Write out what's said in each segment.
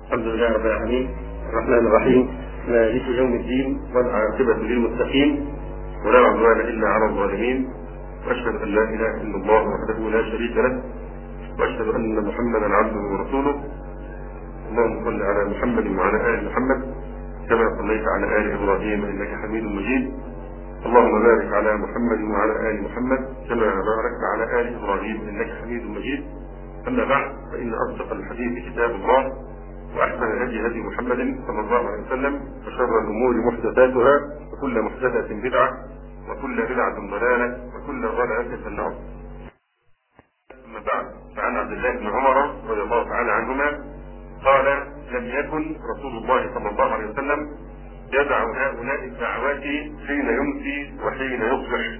الحمد لله رب العالمين الرحمن الرحيم مالك يوم الدين والعاقبة للمتقين ولا عدوان إلا على الظالمين، وأشهد أن لا إله إلا الله وحده لا شريك له، وأشهد أن محمدا عبده ورسوله. اللهم صل على محمد وعلى آل محمد كما صليت على آل إبراهيم إنك حميد مجيد. اللهم بارك على محمد وعلى آل محمد كما باركت على آل إبراهيم إنك حميد مجيد. أما بعد، فإن أصدق الحديث كتاب الله، وأحسن الهدي هدي محمد صلى الله عليه وسلم، وشر الأمور محدثاتها، وكل محدثة بدعة، وكل بدعة ضلالة، وكل ضلالة في النار. أما بعد، فعن عبد الله بن عمر رضي الله تعالى عنهما قال: لم يكن رسول الله صلى الله عليه وسلم يدع هؤلاء الدعوات حين يمسي وحين يصبح.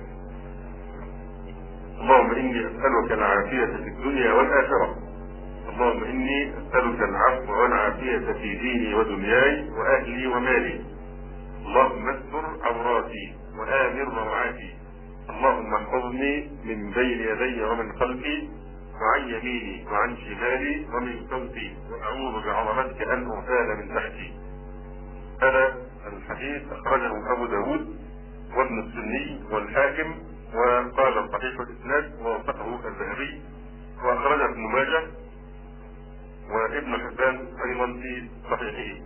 اللهم إني أسألك العافية في الدنيا والآخرة. اللهم إني أسألك العفو والعافية في ديني ودنياي وأهلي ومالي. اللهم استر عوراتي وآمن روعاتي. اللهم احفظني من بين يدي ومن خلفي وعن يميني وعن شمالي ومن فوقي، وأعوذ بعظمتك أن أغتال من تحتي. هذا الحديث أخرجه أبو داود وابن السني والحاكم، وقال صحيح الإسناد ووثقه الذهبي، وأخرجه ابن ماجه وابن حبان أيضا في صحيحه.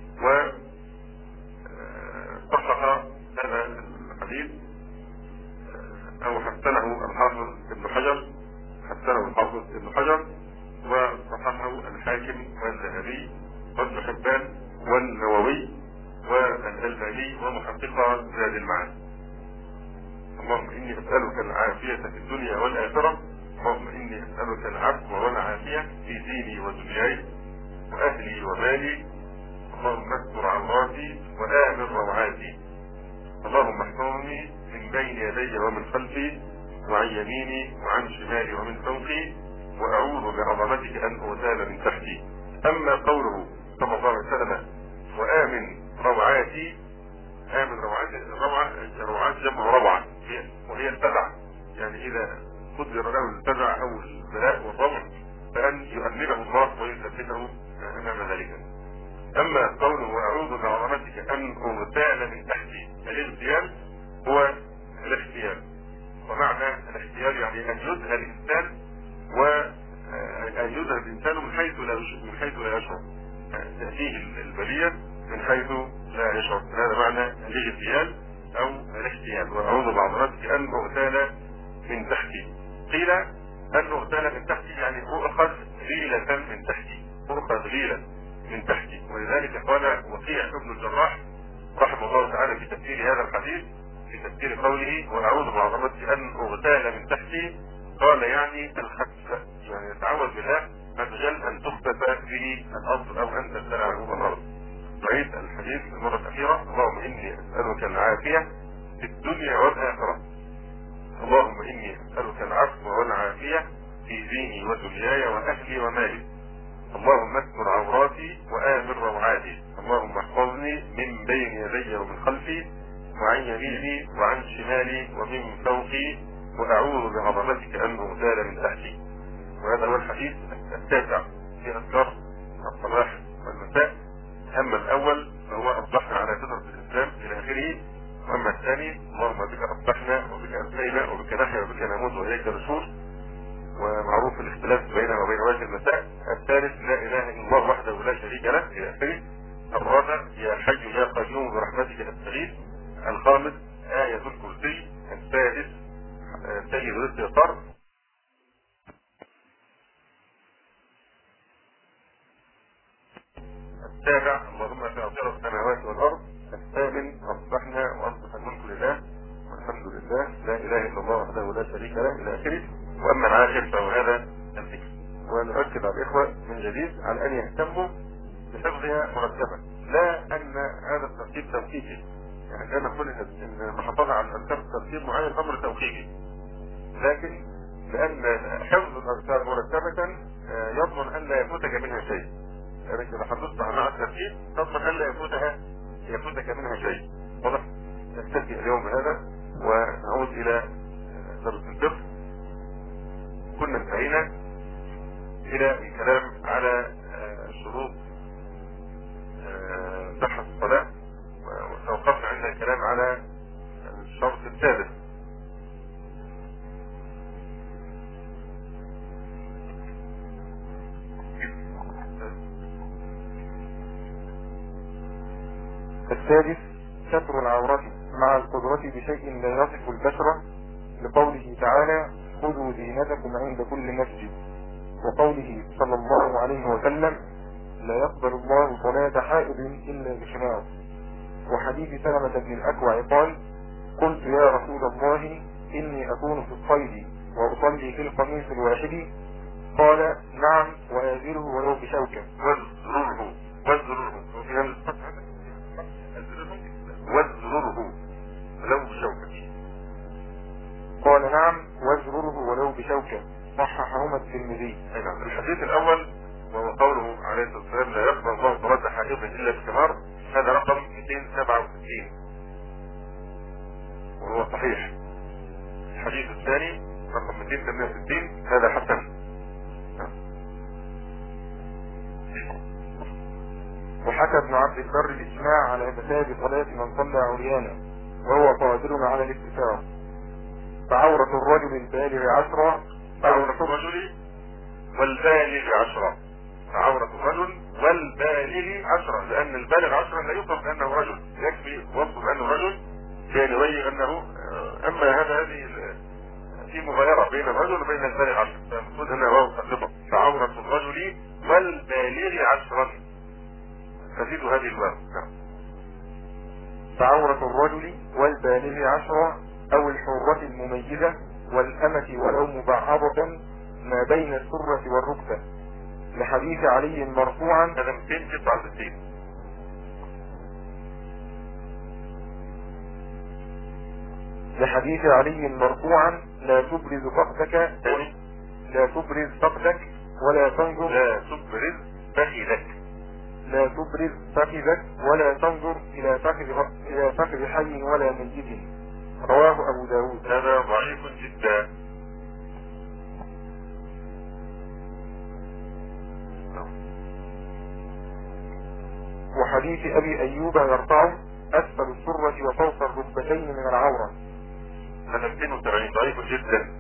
وصحح هذا الحديث أو حسنه الحافظ ابن حجر، وصححه الحاكم والذهبي وابن حبان والنووي والألباني ومحقق زاد المعاد. اللهم إني أسألك العافية في الدنيا والآخرة. اللهم إني أسألك العفو والعافية في ديني ودنياي وأهلي ومالي. اللهم استر عوراتي وآمن روعاتي. اللهم احفظني من بين يدي ومن خلفي وعن يميني وعن شمالي ومن فوقي، وأعوذ بعظمتك أن أغتال من تحتي. أما قوله صلى الله عليه وسلم وآمن روعاتي، آمن روعاتي، الروعات جمع روعة وهي التبع، يعني إذا قدر له التبع أو البلاء والروع فأن يؤمنه الله ويثبته أمام ذلك. أما قوله وأعوذ بعظمتك أن أغتال من تحتي، الاغتيال هو الاحتيال، ومعنى الاحتيال يعني أن يذهل الإنسان وأن يذهل الإنسان من حيث لا يشعر، تأتيه البلية من حيث لا يشعر. هذا معنى الاغتيال أو الاحتيال. وأعوذ بعظمتك أن أغتال من تحتي. قيل أن أغتال من تحتي يعني أؤخذ غيلة من تحتي، ولذلك قال وكيع ابن الجراح رحمه الله تعالى في تفسير هذا الحديث، في تفسير قوله وأعوذ بعظمتك أن أغتال من تحتي، قال يعني الخسف، يعني يتعوذ بالله مجال أن تخسف به الأرض أو أن تبتلعه الأرض. نعيد الحديث المرة الأخيرة: اللهم إني أسألك العافية في الدنيا والآخرة. اللهم إني أسألك العفو والعافية في ديني ودنياي وأهلي ومالي. اللهم استر عوراتي وآمن روعاتي. اللهم احفظني من بين يدي ومن خلفي وعن يميني وعن شمالي ومن فوقي، وأعوذ بعظمتك أن أغتال من تحتي. وهذا هو الحديث التاسع في أذكار الصباح والمساء. أما الأول فهو أصبحنا على فطرة الإسلام إلى آخره، وأما الثاني اللهم بك أصبحنا وبك أمسينا وبك نحيا وبك نموت وإليك النشور، ومعروف الاختلاف بينه وبين وجه المساء. الثالث لا إله إلا الله وحده لا شريك له إلى آخره. الرابع يا حي يا قيوم برحمتك أستغيث. الخامس آية الكرسي. السادس سيد الاستغفار. السابع اللهم فاطر السماوات والأرض. الثامن أصبحنا وأصبح الملك لله والحمد لله لا إله إلا الله وحده لا شريك له إلى آخره. وأما العاشر فهو هذا الذكر. ونؤكد على الإخوة من جديد على أن يهتموا بحفظها مرتبة، لا أن هذا الترتيب توقيفي، يعني لا نقول إن المحافظة على الأذكار ترتيب معين أمر توقيفي، لكن لأن حفظ الأذكار مرتبة يضمن أن لا يفوتك منها شيء. يعني إذا حفظت مع الترتيب تضمن أن لا يفوتك منها شيء. واضح؟ نكتفي اليوم بهذا ونعود إلى درس الفقه. كنا انتهينا إلى الكلام على شروط صحة الصلاة، وتوقفنا عند الكلام على الشرط السادس. السادس ستر العورة مع القدرة بشيء لا يصف البشرة، لقوله تعالى خذوا زينتكم عند كل مسجد، وقوله صلى الله عليه وسلم لا يقبل الله صلاة حائض إلا بخمار، وحديث سلمة بن الأكوع قال قلت يا رسول الله إني أكون في الصيد وأصلي في القميص الواحد، قال نعم وآزره ولو بشوكة. وازرره ولو بشوكة. قال نعم وازرره ولو بشوكة، صححهما الترمذي. الحديث الأول وهو قوله عليه الصلاة والسلام لا يقبل الله صلاة حائض إلا بخمار، هذا رقم 267 وهو صحيح. الحديث الثاني رقم 268 هذا حسن. وحكى ابن عبد البر الإجماع على فساد صلاة من صلى عريانا وهو قادر على الاستتار. فعورة الرجل البالغ 10 فعورة الرجل والبالغ 10 فعورة الرجل والبالغ 10 لأن البالغ 10 لا يوصف بأنه رجل، يكفي وصف بأنه رجل كان يبين أنه أما هذه في مغايرة بين الرجل وبين البالغ 10، فالمفروض أنها واو ساقطة. فعورة الرجل والبالغ 10 تزيد هذه الواو. فعورة الرجل والبالغ 10 أو الحرة المميزة والأمة ولو مبعضة ما بين السرة والركبة، لحديث علي مرفوعا. هذا 269. لحديث علي مرفوعا لا تبرز فخذك ولا تنظر ولا تنظر إلى فخذ حي ولا ميت، رواه أبو داود. هذا ضعيف جدا. وحديث أبي أيوب يرفعه أسفل السرة وفوق الركبتين من العورة، هذا 270 ضعيف جدا.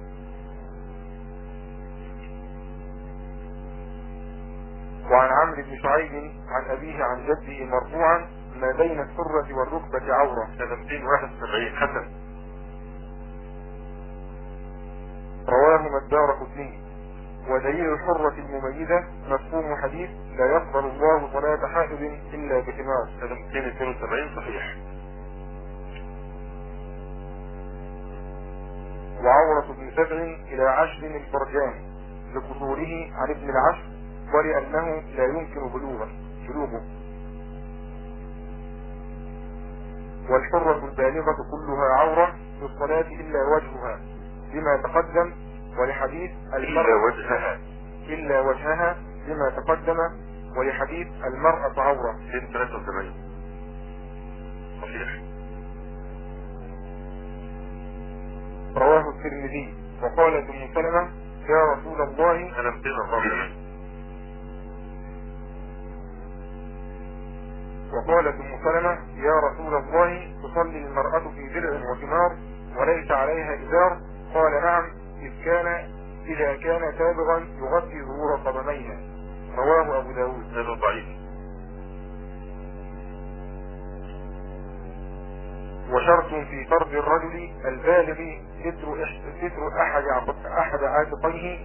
وعن عمرو بن شعيب عن أبيه عن جده مرفوعا ما بين السرة والركبة عورة، هذا 271 حسن. رواهما الدارقطني. ودليل الحرة المميزة مفهوم حديث لا يقبل الله صلاة حائض إلا بخمار، هذا 272 صحيح. وعورة ابن 7 إلى 10 الفرجان لقصوره عن ابن العشر ولأنه لا يمكن بلوغه. والحرة البالغة كلها عورة في الصلاة إلا وجهها بما تقدم، ولحديث إلا وجهها بما تقدم، ولحديث المرأة عورة 273 صحيح. رواه الترمذي. وقالت أم سلمة يا رسول الله أنا 204. وقالت أم سلمة يا رسول الله تصلي المرأة في درع وثمار وليس عليها إزار؟ قال نعم إذا كان سابغا يغطي ظهور قدميها، رواه أبو داود. هذا ضعيف. وشرط في فرض الرجل البالغ ستر أحد عاتقيه.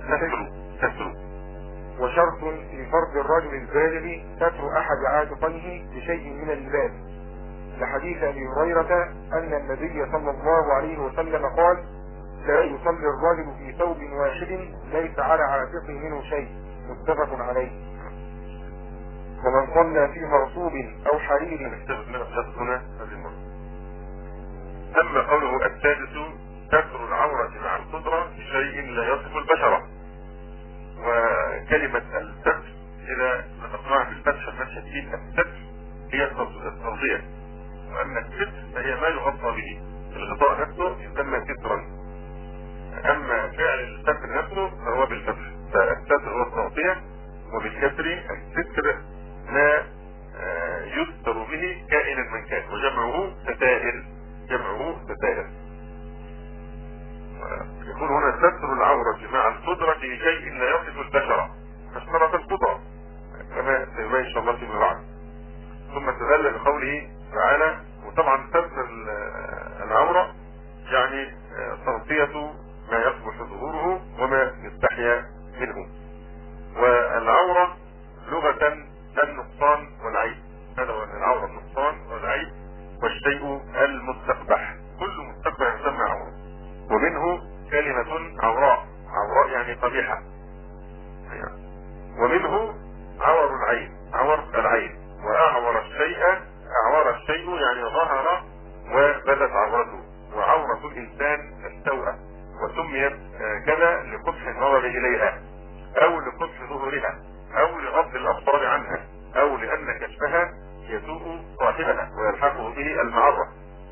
وشرط في فرض الرجل البالغ ستر أحد عاتقيه بشيء من اللباس، لحديث أبي هريرة أن النبي صلى الله عليه وسلم قال لا يصلي الرجل في ثوب واحد ليس على عاتقه منه شيء، متفق عليه. ومن صلى في مرصوب أو حرير. أما قوله السادس ستر العورة مع القدرة بشيء لا يصف البشرة، وكلمة الستر إذا نطقناها بالفتحة الشديد الستر هي التغطية، وأما الستر فهي ما يغطى به. الغطاء نفسه يسمى سترا، أما فعل الستر نفسه فهو بالفتح. فالستر هو التغطية، وبالكسر الستر ما يستر به كائنا من كان، وجمعه ستائر. جمعه ستائر. يكون هنا ستر العورة مع القدرة لشيء لا يصف البشر، فاشترط القدرة كما سيبين ان شاء الله فيما بعد. ثم استدل بقوله تعالى، وطبعا ستر العورة يعني تغطية ما يصبح ظهوره وما يستحيا منه. والعورة لغة النقصان والعيب، هذا هو العورة، النقصان والعيب والشيء المستقبح، كل مستقبح يسمى عورة. ومنه كلمة عوراء، عوراء يعني قبيحة. ومنه عور العين، عور العين. وأعور الشيء، أعور الشيء يعني ظهر وبدت عورته. وعورة الإنسان السوءة، وسميت كذا لقبح النظر إليها، أو لقبح ظهورها، أو لغض الأبصار عنها، أو لأن كشفها يسوء صاحبها ويلحقه به المعرة.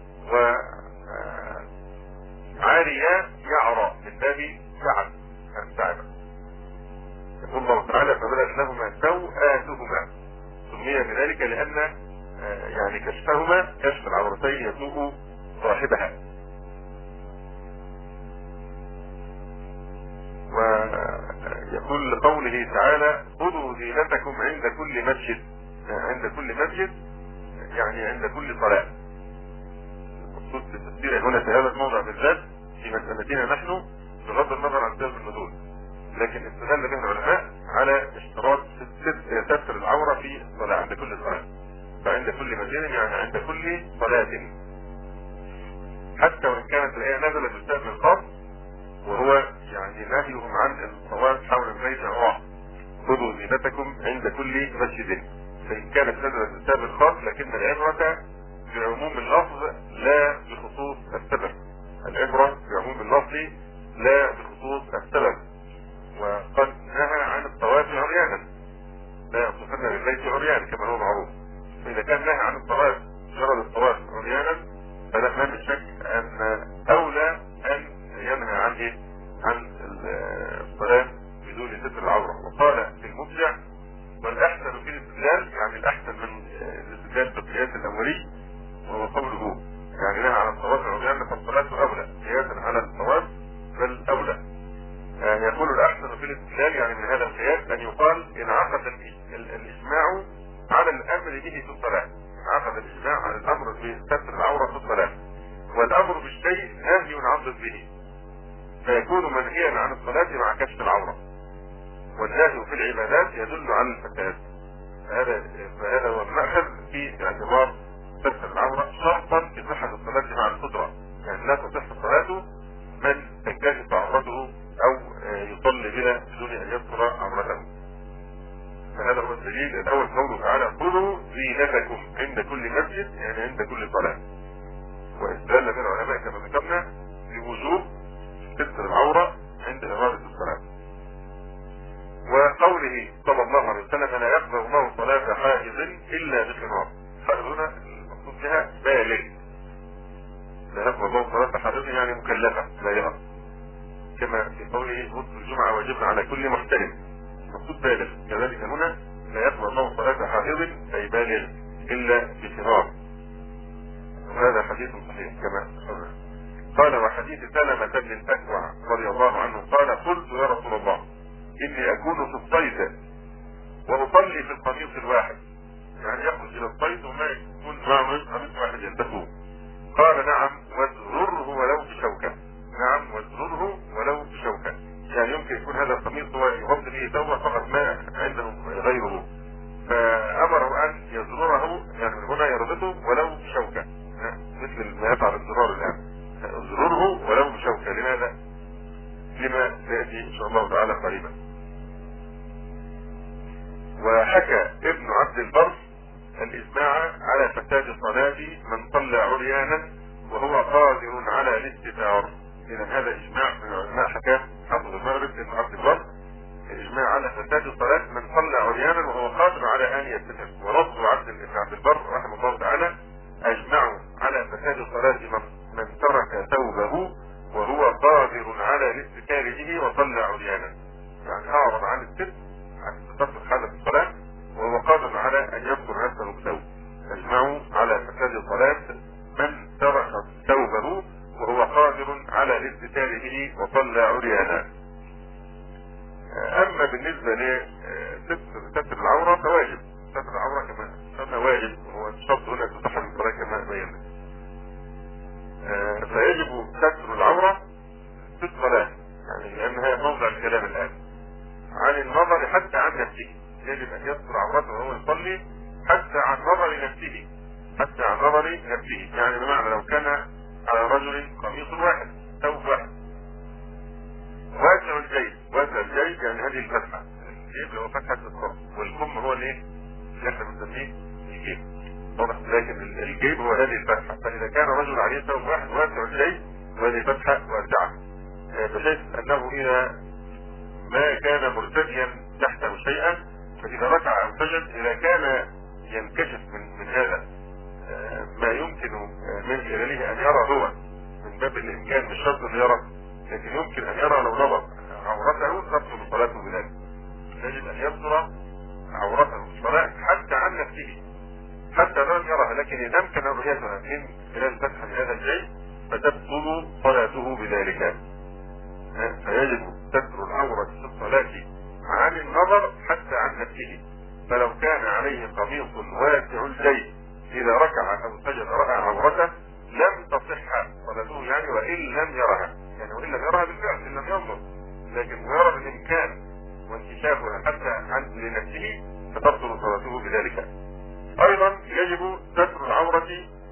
وعاريا يعرى من باب سعد السعد. يقول الله تعالى فبدت لهما سوآتهما، سمي بذلك لأن يعني كشفهما، كشف العورتين يسوء صاحبها. ويقول لقوله تعالى خذوا زينتكم عند كل مسجد، عند كل مسجد يعني عند كل صلاة. المقصود بالتفسير هنا في هذا الموضع بالذات في مسألتنا نحن بغض النظر عن سبب النزول، لكن استدل به العلماء على اشتراط ستر العورة في الصلاة عند كل صلاة، فعند كل مسجد يعني عند كل صلاة، حتى وإن كانت الآية نزلت بسبب الخاص، وهو يعني نهيهم عن الطواف حول البيت الرابع، خذوا زينتكم عند كل مسجد. فإن كانت نزلت بسبب الخاص، لكن العبرة بعموم اللفظ لا بخصوص السبب. العبرة بعموم اللفظ لا بخصوص السبب. وقد نهى عن الطواف عريانا، لا يصفن بالبيت عريانا كما هو معروف. فإذا كان نهى عن الطواف جرد الطواف عريانا، فلا ما من شك أن أولى أن ينهى عن ايه؟ عن الصلاة بدون ستر العورة. وقال في المبدع والأحسن في الاستدلال، يعني الأحسن من الاستدلال بالقياس الأولي، وهو قوله يعني نهى عن الطواف العريان فالصلاة أولى قياسا على الطواف بل أولى. يقول الأحسن في الاستدلال يعني من هذا القياس أن يقال إن عقد الإجماع على الأمر به في الصلاة، عقد الإجماع على الأمر بستر العورة في الصلاة، والأمر بالشيء نهي عن ضده، فيكون منهيا عن الصلاة مع كشف العورة. والنهي في العبادات يدل على الفساد. فهذا هو المأخذ في اعتبار ستر العورة شرطا في صحة الصلاة مع القدرة، يعني لا تصح صلاته من تنكشف عورته أو يصلي بلا بدون أن يستر عورته. فهذا هو الدليل الأول، قوله تعالى خذوا زينتكم عند كل مسجد يعني عند كل صلاة. واستدل من العلماء كما ذكرنا بوجوب ستر العورة عند إرادة الصلاة. وقوله صلى الله عليه وسلم لا يقبل الله صلاة حائض إلا بخمار. حائض هنا المقصود بها بالغ، لا يقبل الله صلاة حائض يعني مكلفة بالغة، كما في قوله غسل الجمعة واجب على كل محترم، المقصود بالغ. كذلك هنا لا يقبل الله صلاة حائض أي بالغ إلا بخمار، وهذا حديث صحيح كما قلنا. قال وحديث سلمة بن الأكوع رضي الله عنه قال قلت يا رسول الله إني أكون في الصيد وأصلي في القميص الواحد، يعني يخرج إلى الصيد وما يكون معه قميص واحد يلبسه. قال نعم وازرره ولو بشوكة، نعم وازرره ولو بشوكة، يعني يمكن يكون هذا القميص هو يغطي به ثوبه فقط ما عنده غيره، فأمره أن يزرره، يعني هنا يربطه ولو بشوكة مثل ما يفعل الزرار الآن، ازرره ولو بشوكة. لماذا؟ لما سيأتي إن شاء الله تعالى قريبا. وحكى ابن عبد البر الإجماع على فساد صلاة من صلى عريانا وهو قادر على الاستتار. إذا هذا إجماع من العلماء، حكى حافظ المغرب ابن عبد البر الإجماع على فساد صلاة من صلى عريانا وهو قادر على أن يستتر. ورد ابن عبد البر رحمه الله تعالى أجمعوا على فساد صلاة من ترك ثوبه وهو قادر على الاستتار به وصلى عريانا، يعني أعرض عن الستر، عن الستر في حالة الصلاة وهو قادر على أن يذكر نفسه بثوب. ستر العورة فواجب. ستر العورة كما واجب، وهو الشرط هنا تصح الصلاة كما بينا. فيجب ستر العورة في الصلاة، يعني لأنها موضع الكلام الآن عن النظر حتى عن نفسه. يجب أن يستر عورته وهو يصلي حتى عن نظر نفسه، حتى عن نظر نفسه. يعني بمعنى لو كان على رجل قميص واحد، ثوب واحد واسع الجيب، واسع الجيب يعني هذه الفتحة، الجيب اللي هو فتحة الصدر، والكم هو الايه؟ اللي احنا بنسميه الجيب، واضح؟ لكن الجيب هو هذه الفتحة. فإذا كان رجل عليه ثوب واحد واسع الجيب وهذه فتحة واسعة، بحيث أنه إذا ما كان مرتديا تحته شيئا، فإذا ركع أو سجد إذا كان ينكشف من هذا ما يمكن من خلاله أن يرى هو، من باب الإمكان مش شرط أن يرى، لكن يمكن أن يرى لو نظر عورته تبطل صلاته بذلك. يجب أن يستر عورته في الصلاة حتى عن نفسه، حتى لم يرها، لكن إن أمكن رؤيتها من خلال فتح هذا الشيء فتبطل صلاته بذلك. فيجب ستر العورة في الصلاة عن النظر حتى عن نفسه. فلو كان عليه قميص واسع الجيب إذا ركع أو سجد رأى عورته لم تصح صلاته، يعني وإن لم يرها، يعني وإن لم يرها بالفعل إن لم ينظر، لكن يرى بالإمكان وانكشافها حتى عن لنفسه فتبطل صلاته بذلك. أيضا يجب ستر العورة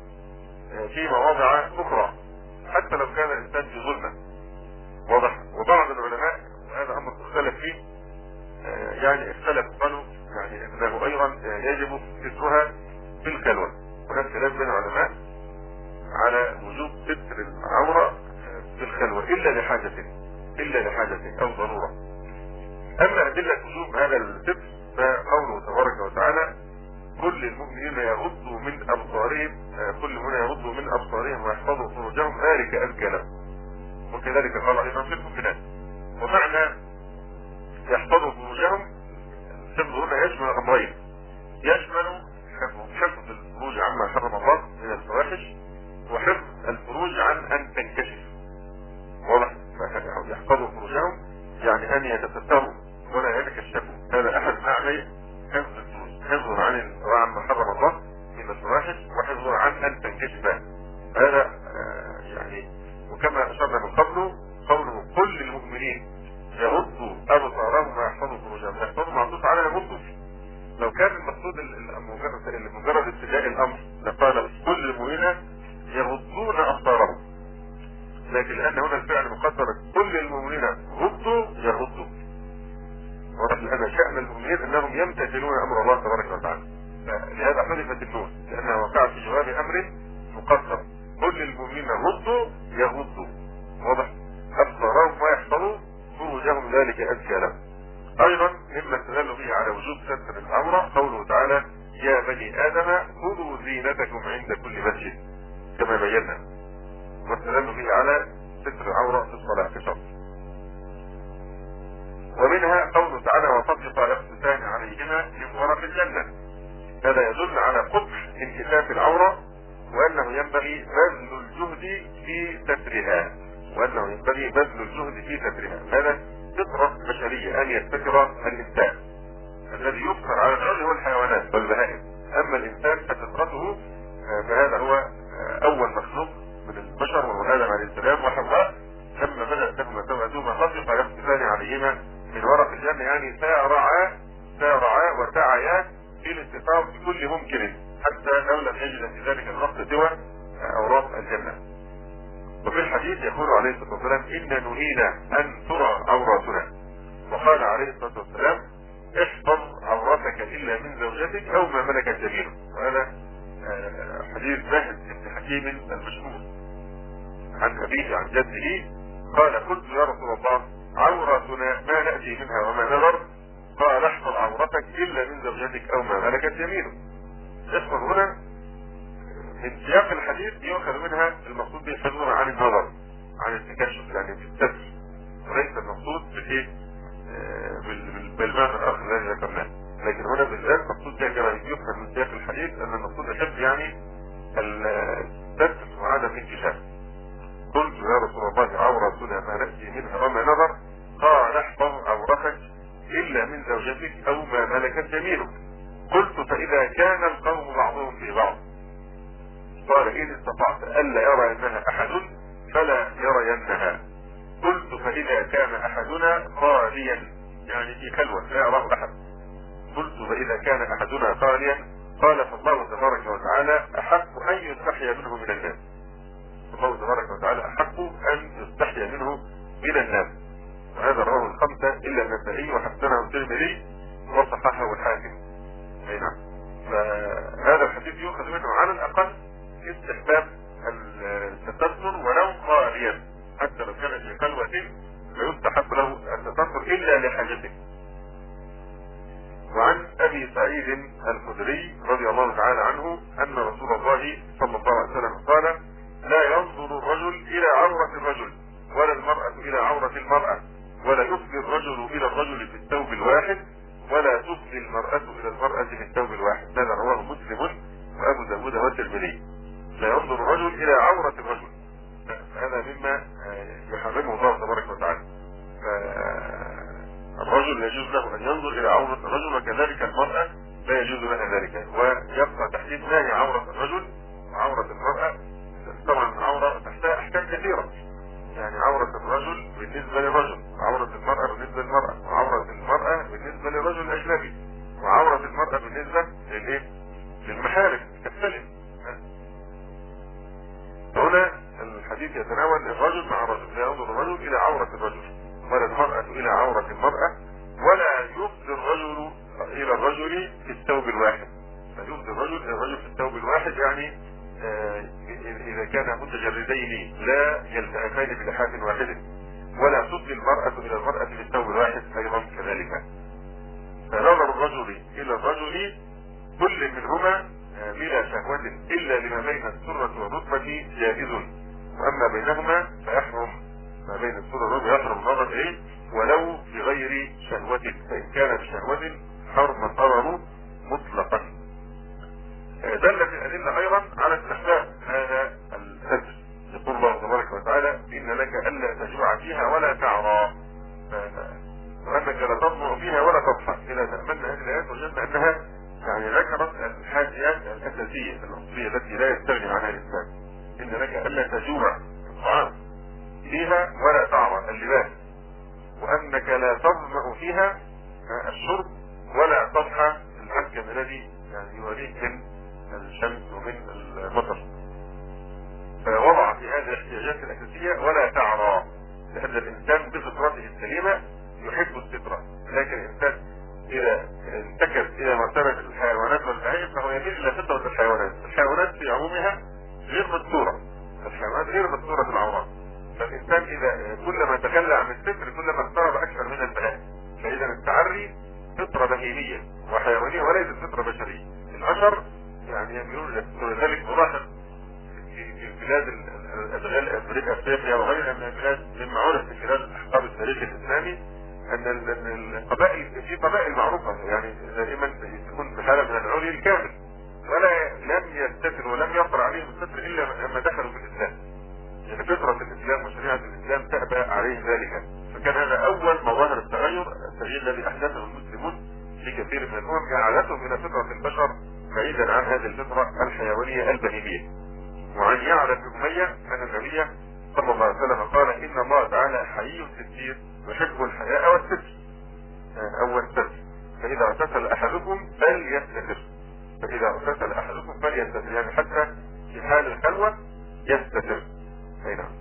في مواضع أخرى حتى لو كان الإنسان في ظلمة، واضح؟ وبعض العلماء وهذا أمر اختلف فيه، يعني اختلفوا قالوا يعني أنه أيضا يجب سترها في الخلوة. هناك خلاف بين العلماء على وجوب ستر العورة في الخلوة إلا لحاجة أو ضرورة. أما أدلة وجوب هذا الستر فقوله تبارك وتعالى كل المؤمنين يغضوا من أبصارهم، كل المؤمنين يغضوا من أبصارهم ويحفظوا فروجهم ذلك أزكى لهم. وكذلك قال أيضا في المؤمنات. ومعنى يحفظوا فروجهم الحفظ هنا يشمل أمرين، يشمل حفظ الفروج عما حرم الله من الفواحش، وحفظ الفروج عن أن تنكشف، واضح؟ يحفظوا فروجهم يعني أن يتستروا ولا يتكشفوا، هذا أحد معنى حفظ الفروج، حفظ عما حرم الله من الفواحش وحفظ عن أن تنكشف. هذا يعني وكما أشرنا من قبله قوله كل المؤمنين يغضوا أبصارهم ويحفظوا فروجهم، يحفظوا معطوف على يغضوا. لو كان المقصود مجرد ابتداء الأمر لقال كل المؤمنين يغضون أبصارهم، لكن لأن هنا الفعل مقدر كل المؤمنين غضوا يغضوا، ولأن شأن المؤمنين أنهم يمتثلون أمر الله تبارك وتعالى، لهذا حذفت النون لأنها وقعت في جواب أمر مقدر كل المؤمنين غضوا يغضوا، واضح؟ أبصارهم ويحفظوا فروجهم ذلك أزكى لهم. أيضا مما استدل به على وجوب ستر العورة قوله تعالى يا بني آدم خذوا زينتكم عند كل مسجد كما بينا، واستدل به على ستر العورة في الصلاة كشرط. ومنها قوله تعالى وطبق يقصفان عليهما من ورق الجنة، هذا يدل على قبح انكشاف العورة وأنه ينبغي بذل الجهد في سترها، هذا فطرة بشرية أن يستتر الإنسان. الذي يفطر على الأرض هو الحيوانات والبهائم، أما الإنسان ففطرته فهذا هو أول مخلوق من البشر وهو آدم عليه السلام وحواء، لما بدأت لهما سوءتهما طبق يقصفان عليهما من ورق الجنة، يعني سارعا وسعيا في الاستطاعة بكل ممكن حتى لو لم يجد في ذلك الوقت سوى أوراق الجنة. وفي الحديث يقول عليه الصلاة والسلام إن نهينا أن ترى عوراتنا، وقال عليه الصلاة والسلام احفظ عورتك إلا من زوجتك أو ما ملكت يمينك. وهذا حديث زاهد بن حكيم المشهور عن أبيه عن جده قال قلت يا رسول الله عوراتنا ما نأتي منها وما نذر، قال احفظ عورتك إلا من زوجتك أو ما ملكت يمينك. احفظ هنا من سياق الحديث يؤخذ منها المقصود بالحفظ عن النظر، عن التكشف يعني بالستر، وليس المقصود بالمعنى الآخر الذي ذكرناه. لكن هنا بالذات مقصود كما يفهم من سياق الحديث أن المقصود الحفظ يعني الستر وعدم الانكشاف. قلت يا رسول الله عورتنا ما نأتي منها وما نظر، قال احفظ عورتك إلا من زوجتك أو ما ملكت يمينك. قلت فإذا كان القوم بعضهم في بعض؟ قال إن استطعت ألا يرينها أحد فلا يرينها. قلت فإذا كان أحدنا خاليا يعني في خلوة لا يراه أحد. قلت فإذا كان أحدنا خاليا قال فالله تبارك وتعالى أحق أن يستحيا منه من الناس. الله تبارك وتعالى أحق أن يستحيا منه من الناس. وهذا رواه الخمسة إلا النسائي وحسنه الترمذي وصححه الحاكم. أي نعم. فهذا الحديث يؤخذ منه على الأقل استحباب التستر ولو خاليا، حتى لو كان في خلوة فيستحب له التستر إلا لحاجته. وعن أبي سعيد الخدري رضي الله تعالى عنه أن رسول الله صلى الله عليه وسلم قال: لا ينظر الرجل إلى عورة الرجل ولا المرأة إلى عورة المرأة، ولا يفضي الرجل إلى الرجل في الثوب الواحد، ولا تفضي المرأة إلى المرأة في الثوب الواحد. هذا رواه مسلم وأبو داود والترمذي. لا ينظر الرجل إلى عورة الرجل، هذا مما يحرمه الله تبارك وتعالى. الرجل يجوز له أن ينظر إلى عورة الرجل، وكذلك المرأة لا يجوز لها ذلك. ويبقى تحديد ما هي عورة الرجل وعورة المرأة. طبعا العورة تحتها أحكام كثيرة، يعني عورة الرجل بالنسبة للرجل، وعورة المرأة بالنسبة للمرأة، وعورة المرأة بالنسبة للرجل الأجنبي، وعورة المرأة بالنسبة للمحارم تختلف. هنا الحديث يتناول الرجل مع الرجل، لا ينظر الرجل إلى عورة الرجل ولا المرأة إلى عورة المرأة، ولا يفضي الرجل إلى الرجل في الثوب الواحد. فيفضي الرجل إلى الرجل في الثوب الواحد يعني إذا كان متجردين لا يلتئفان بلحاف واحد، ولا تفضي المرأة إلى المرأة في الثوب الواحد أيضا كذلك. فنظر الرجل إلى الرجل كل منهما بلا شهوة إلا لما بين السرة والركبة جائز، وأما بينهما فيحرم. ما بين السرة والركبة يحرم النظر إليه ولو بغير شهوة، فإن كان بشهوة حرم النظر مطلقا. دلت الأدلة أيضا على استحباب هذا الستر. يقول الله تبارك وتعالى: إن لك ألا تجوع فيها ولا تعرى، وأنك لا تطمع فيها ولا تضحى. إذا تأملنا هذه الآيات وجدنا أنها يعني ذكرت الحاجيات الأساسية الأصلية التي لا يستغني عنها الإنسان. إن لك ألا تجوع الطعام فيها ولا تعرى اللباس، وأنك لا تظمأ فيها الشرب ولا تضحى المحكم الذي يعني يوريك من الشمس ومن المطر. فوضع في هذه الاحتياجات الأساسية ولا تعرى، لأن الإنسان بفطرته السليمة يحب السترة، لكن الإنسان إذا انتكس إلى مرتبة الحيوانات والبهائم فهو يميل إلى فطرة الحيوانات. الحيوانات في عمومها غير مستورة، الحيوانات غير مستورة في العورات. فالإنسان إذا كلما تخلى عن الستر كلما اقترب أكثر من البهائم. فإذا التعري فطرة بهيمية وحيوانية وليست فطرة بشرية. البشر يعني يميلون إلى الستر، لذلك نلاحظ في بلاد الأدغال أفريقيا وغيرها من البلاد مما عرف من خلال أحقاب التاريخ الإسلامي أن القبائل في قبائل معروفة يعني دائما تكون في حالة من العري الكامل، ولا لم يستتر ولم يقر عليهم الستر إلا لما دخلوا في الإسلام. يعني فطرة الإسلام وشريعة الإسلام تأبى عليه ذلك. فكان هذا أول مظاهر التغير الذي أحدثه المسلمون في كثير من الأمم، جعلتهم إلى فطرة البشر بعيدا عن هذه الفطرة الحيوانية البهيمية. وعن يعلى بن أمية أن النبي صلى الله عليه وسلم قال: إن الله تعالى حيي ستير يحب الحياء والستر أو الستر، فإذا اغتسل أحدكم فليستتر، فإذا اغتسل أحدكم فليستتر، يعني حتى في حال الخلوة يستتر. نعم.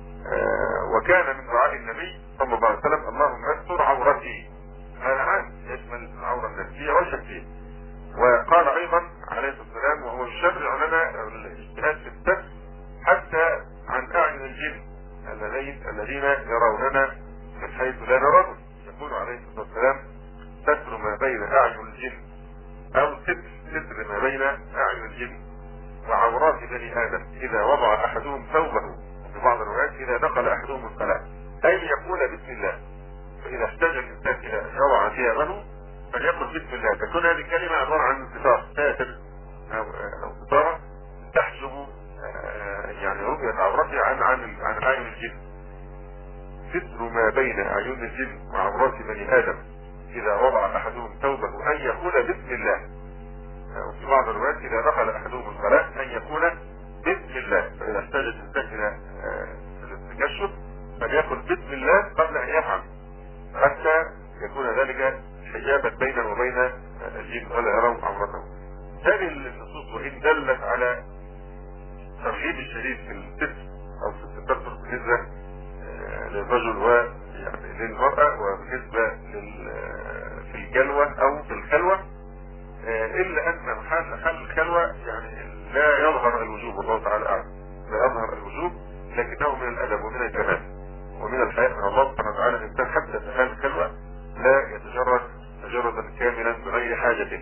وكان من دعاء النبي صلى الله عليه وسلم: اللهم استر عورتي. هذا عام يشمل العورة النفسية والشكلية. وقال أيضا عليه الصلاة والسلام وهو يشرع لنا الاجتهاد في الستر حتى عن أعين الجن الذين يروننا من حيث لا نراهم. يقول عليه الصلاة والسلام: ستر ما بين أعين الجن، أو ستر ما بين أعين الجن وعورات بني آدم إذا وضع أحدهم ثوبه، في بعض الروايات إذا دخل أحدهم الخلاء، أي يقول بسم الله. فإذا احتاج الإنسان إلى أن يضع ثيابه فليقل بسم الله. تكون هذه الكلمة عبارة عن ساتر أو ستارة تحجب يعني رؤية عورته عن أعين الجن. ستر ما بين أعين الجن وعورات بني آدم إذا وضع أحدهم ثوبه أن يقول بسم الله، وفي بعض الروايات إذا دخل أحدهم الخلاء أن يقول بسم الله، فإذا احتاج الإنسان إلى التكشف فليقل بسم الله قبل أن يفعل حتى يكون ذلك حجابا بينه وبين الجن ولا يروا عورته. هذه النصوص وإن دلت على ترغيب الشديد في الستر أو في التستر بالنسبة للرجل ويعني للمرأة وبالنسبة في الجلوة أو في الخلوة، إلا أن حال الخلوة يعني لا يظهر الوجوب، والله تعالى أعلم لا يظهر الوجوب، لكنه من الأدب ومن الجمال ومن الحياء من الله سبحانه وتعالى. الإنسان حتى في حال الخلوة لا يتجرد تجردا كاملا بغير حاجة.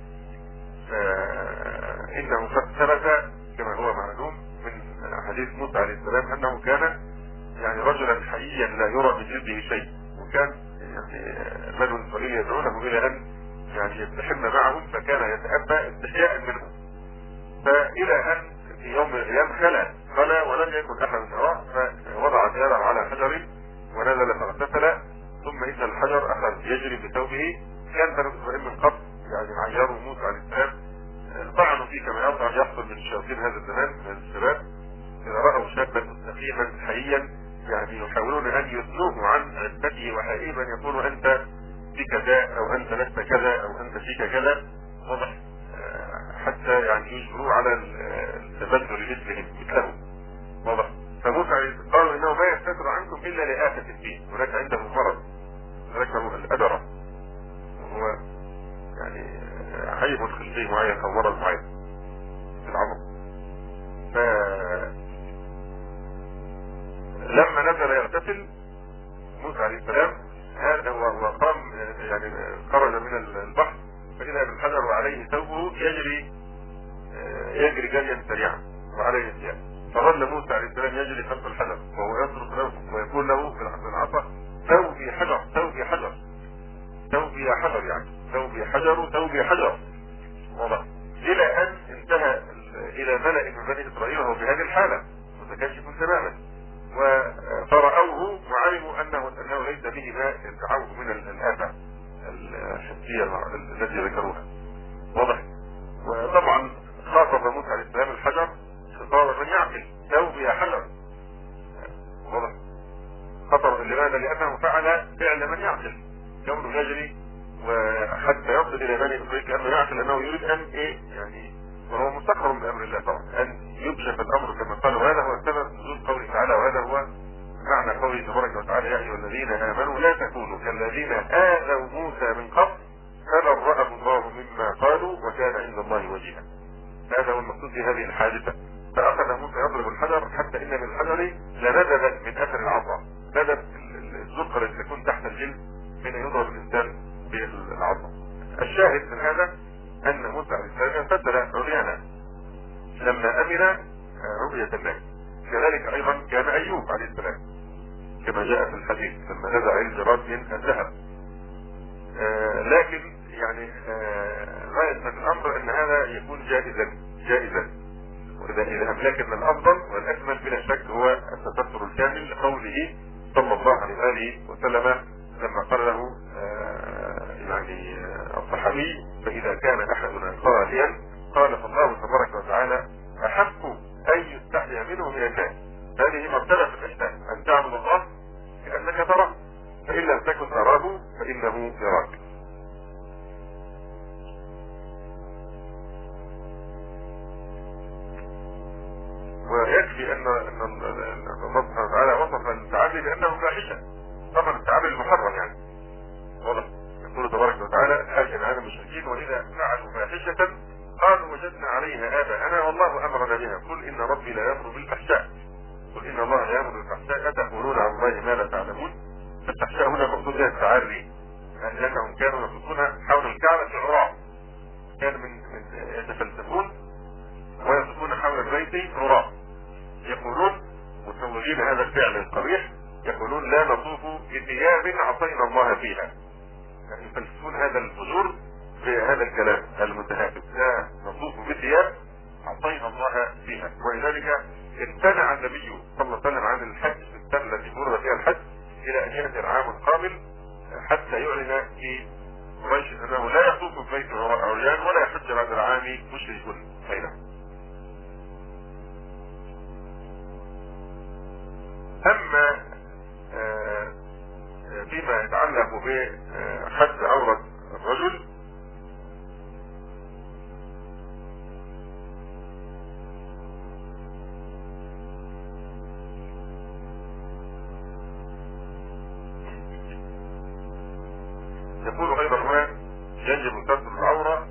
إنه قد ثبت كما هو معلوم من حديث موسى عليه السلام أنه كان يعني رجلا حييا لا يرى من جلده شيء، وكان يعني بنو إسرائيل يدعونه إلى أن يعني يستحم معهم، فكان يتأبى استحياء منهم، فإلى أن في يوم من الأيام خلا ولم يكن أحد يراه، فوضع ثيابه على حجر ونزل فاغتسل، ثم إن الحجر أخذ يجري بثوبه. كان بنو إسرائيل من قبل يعني عيروا موسى عليه السلام، طعنوا فيه كما يحصل من شياطين هذا الزمان من الشباب، إذا رأوا شابا مستقيما حييا يعني يحاولون أن يثنوه عن عفته وحائبا يقولوا أنت فيك كذا أو أنت لست كذا أو أنت فيك كذا، واضح، حتى يعني يجبروا على التبذل مثلهم، واضح. فموسى قالوا إنه ما يستتر عنكم إلا لآفة الدين، هناك عنده مرض ذكروا الأدرة، وهو يعني عيب خلقي معين أو مرض معين في العمر. لما نزل يغتسل موسى عليه السلام هذا وقام يعني خرج من البحر، فإذا بالحجر وعليه ثوبه يجري جريا سريعا وعليه ثياب، فظل موسى عليه السلام يجري خلف الحجر وهو يصرخ له ويقول له بالعصا ثوبي حجر ثوبي حجر ثوبي يا حجر، يعني ثوبي حجر ثوبي حجر، واضح، إلى أن انتهى إلى ملأ من بني إسرائيل وهو في هذه الحالة متكشف تماما، فرأوه وعلموا أنه ليس به ما يدفعه من الآفة الحسية التي ذكروها، واضح. وطبعا خاطب موسى عليه السلام الحجر خطابا من يعقل ثوبي يا حجر، واضح، خطر. لماذا؟ لأنه فعل فعل من يعقل، كونه يجري وحتى يصل إلى بني إسرائيل كأنه يعقل أنه يريد أن يعني وهو مستقر من أمر الله طبعا أن يكشف الأمر كما قال، وهذا هو سبب نزول قوله تعالى، وهذا هو معنى قوله تبارك وتعالى يا أيها الذين آمنوا لا تكونوا كالذين آذوا موسى من قبل فبرأه الله مما قالوا وكان عند الله وجيها. هذا هو المقصود في هذه الحادثة. فأخذ موسى يضرب الحجر حتى إن من الحجر لندبت من أثر العصا، ندب الزقر التي تكون تحت الجلد حين يضرب الإنسان بالعصا. الشاهد من هذا أن موسى عليه السلام فتل عريانا لما أمن رؤية الله. كذلك أيضا كان أيوب عليه السلام كما جاء في الحديث لما نزع الجراد من الذهب. لكن يعني غاية من الأمر أن هذا يكون جائزا وإذا لكن الأفضل والأكمل بلا شك هو التستر الكامل لقوله صلى الله عليه وآله وسلم لما قال له يعني الصحابي فإذا كان أحدنا خاليا قال فالله تبارك وتعالى أحق أن يستحيا منه من الناس. هذه مرتبة في الإحسان أن تعبد الله كأنك تراه، فإن لم تكن تراه فإنه يراك. ويكفي أن الله سبحانه وتعالى وصف التعامل بأنه فاحشة، طبعا التعامل المحرم يعني واضح. يقول تبارك وتعالى حاشا عن المشركين وإذا فعلوا فاحشة قالوا وجدنا عليها آباءنا والله أمرنا بها قل إن ربي لا يأمر بالفحشاء قل إن الله لا يأمر بالفحشاء أتقولون على الله ما لا تعلمون. الفحشاء هنا مقصود بها التعري، لأنهم كانوا يقصون حول الكعبة عراة، كانوا من يتفلسفون ويقصون حول البيت عراة، يقولون متوجين هذا الفعل القبيح، يقولون لا نطوف بثياب عصينا الله فيها، يعني يفلسفون هذا الفجور بهذا الكلام المتهافت، لا نطوف بثياب عصينا الله فيها. ولذلك امتنع النبي صلى الله عليه وسلم عن الحج في السنة التي فرض فيها الحج إلى أن يأتي العام القابل حتى يعلن في قريش انه لا يطوف ببيت عريان ولا يحج بعد العام مشرك. اما فيما يتعلق بحد عورة الرجل يقول ايضا هنا يجب ستر العورة.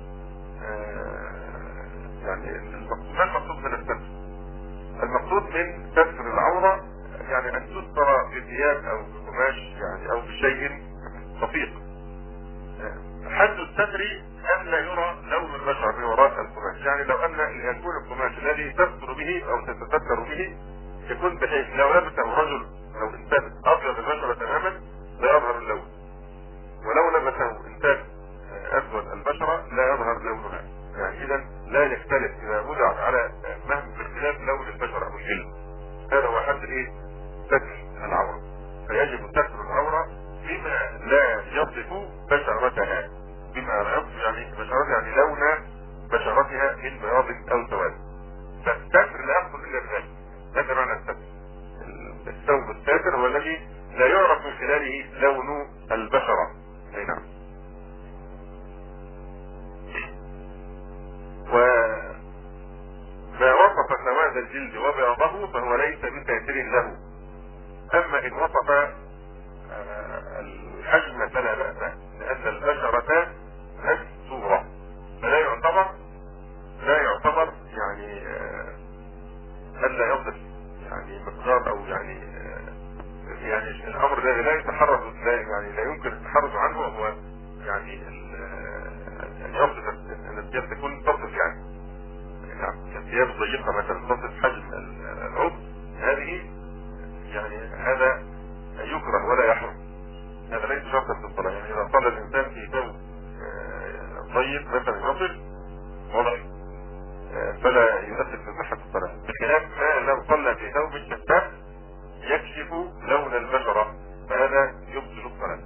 يعني ما المقصود من الستر؟ المقصود من ستر العورة يعني ان تستر بثياب او بقماش يعني او بشيء صفيق. حد الستر ان لا يرى لون البشر من وراء القماش، يعني لو ان يكون القماش الذي تستر به او تتستر به يكون بحيث لو لبسه رجل او انسان ابيض البشرة تماما لا يظهر اللون، ولو لبسه انسان اسود البشرة لا يظهر لونها. يعني اذا لا يختلف اذا وضع على مهما باختلاف لون البشرة او الجلد. هذا هو حد ايه؟ ستر العورة. فيجب ستر العورة بما لا يصف بشرتها، بما لا يصف يعني بشرتها يعني لون بشرتها من بياض او سواد. فالستر لا يحصل الا بذلك. هذا معنى الستر. الثوب الساتر هو الذي لا يعرف من خلاله لون البشرة. اي نعم. وما وصف سواد الجلد وبياضه فهو ليس بساتر له. اما ان وصف الحجم فلا بأس، لان البشرة مستورة فلا يعتبر يعني الا يصف يعني مقدار او يعني الامر لا يتحرز، لا يمكن التحرز عنه، وهو يعني ان يصف ان الثياب تكون تصف يعني الثياب ضيقة مثلا تصف حجم العضو، هذه يعني هذا يكره ولا يحرم. هذا ليس شرطا في الصلاة. يعني اذا صلى الانسان في ثوب ضيق مثلا يصف واضح فلا يؤثر في صحة الصلاة، بخلاف ما لو صلى في ثوب شفاف يكشف لون البشرة فهذا يبطل الصلاة.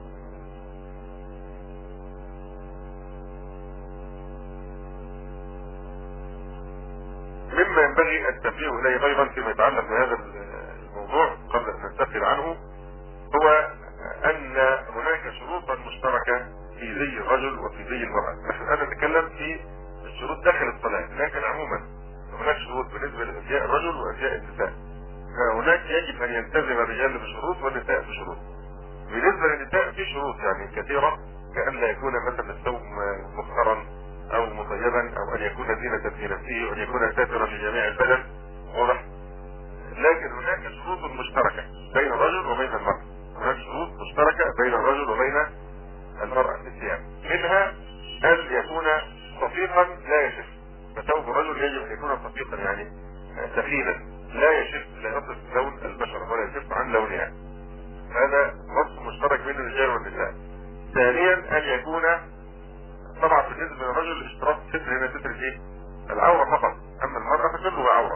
مما ينبغي التنبيه اليه ايضا فيما يتعلق بهذا الموضوع قبل ان ننتقل عنه هو ان هناك شروطا مشتركة في زي الرجل وفي زي المرأة. نحن الان نتكلم في الشروط داخل الصلاة، لكن عموما هناك شروط بالنسبة لازياء الرجل وازياء النساء. هناك يجب ان يلتزم الرجال بشروط والنساء بشروط. بالنسبة للنساء في شروط يعني كثيرة، كأن لا يكون مثلا الثوب مفخرا او مطيبا او ان يكون زينة في نفسه وان يكون ساترا لجميع البدن واضح. لكن هناك شروط مشتركة بين الرجل وبين المرأة. هناك شروط مشتركة بين الرجل وبين المرأة في الثياب، منها ان يكون صفيقا لا يشف. فثوب الرجل يجب ان يكون صفيقا يعني ثقيلا لا يشف، لا يصف لون البشرة ولا يشف عن لونها. هذا وصف مشترك بين الرجال والنساء. ثانيا ان يكون طبعا بالنسبة للرجل اشتراط ستر هنا ستر ايه؟ العورة فقط، اما المرأة فكله عورة.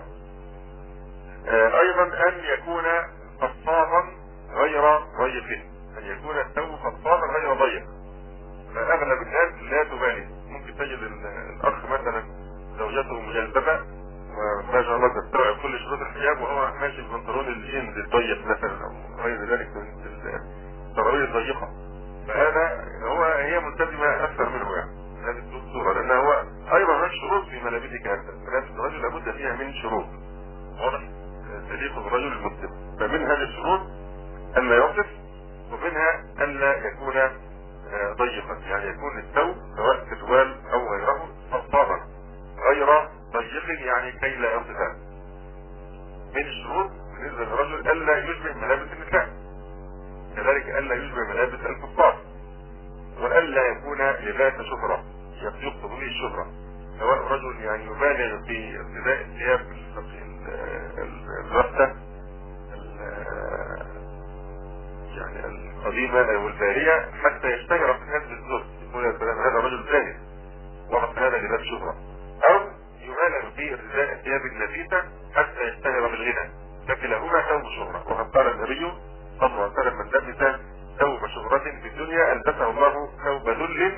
ايضا ان يكون فصاما غير ضيق، ان يكون الثوب فصاما غير ضيق. فاغلب الناس لا تبالي، ممكن تجد الاخ مثلا زوجته مجلببة وما شاء الله تستوعب كل شروط الحجاب وهو ماشي ببنطلون الجينز الضيق مثلا او غير ذلك من السراويل الضيقة، فهذا هي ملتزمة اكثر منه يعني هذه الصورة، لان هو ايضا هناك شروط في ملابسه كهذا. ملابس الرجل لابد فيها من شروط واضح تليق بالرجل المسلم. فمن هذه الشروط ان لا يصف، ومنها ان لا يكون ضيقا، يعني يكون الثوب سواء سروال او غيره فصاما غير ضيق يعني كي لا يصف. من الشروط بالنسبة للرجل الا يشبه ملابس النساء، كذلك الا يشبه ملابس الكفار، والا يكون لباس شهرة يقصد به الشهرة، سواء رجل يعني يبالغ في ارتداء الثياب الرفة يعني القديمة او البارية حتى يشتهر في الناس بالزهد، يقول يا سلام هذا رجل ثاني وقت هذا لباس شهرة، او يبالغ في ارتداء الثياب النفيسة حتى يشتهر بالغنى، فكلاهما ثوب شهرة. وقد قال النبي صلى الله عليه وسلم من لبس ثوب شهرة في الدنيا ألبسه الله ثوب ذل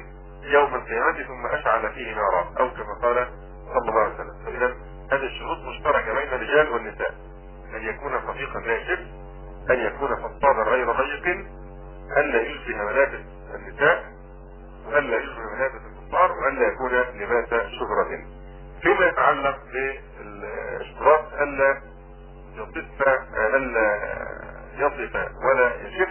القيامة ثم أشعل فيه نارا، أو كما قال صلى الله عليه وسلم. فإذا هذه الشروط مشتركة بين الرجال والنساء: أن يكون صديقا لا يشف، أن يكون فضفاضا غير ضيق، ألا يشبه ملابس النساء، وألا يشبه ملابس الكفار، وألا يكون لباس شهرة. فيما يتعلق بالاشتراط ألا يصف ولا يشف،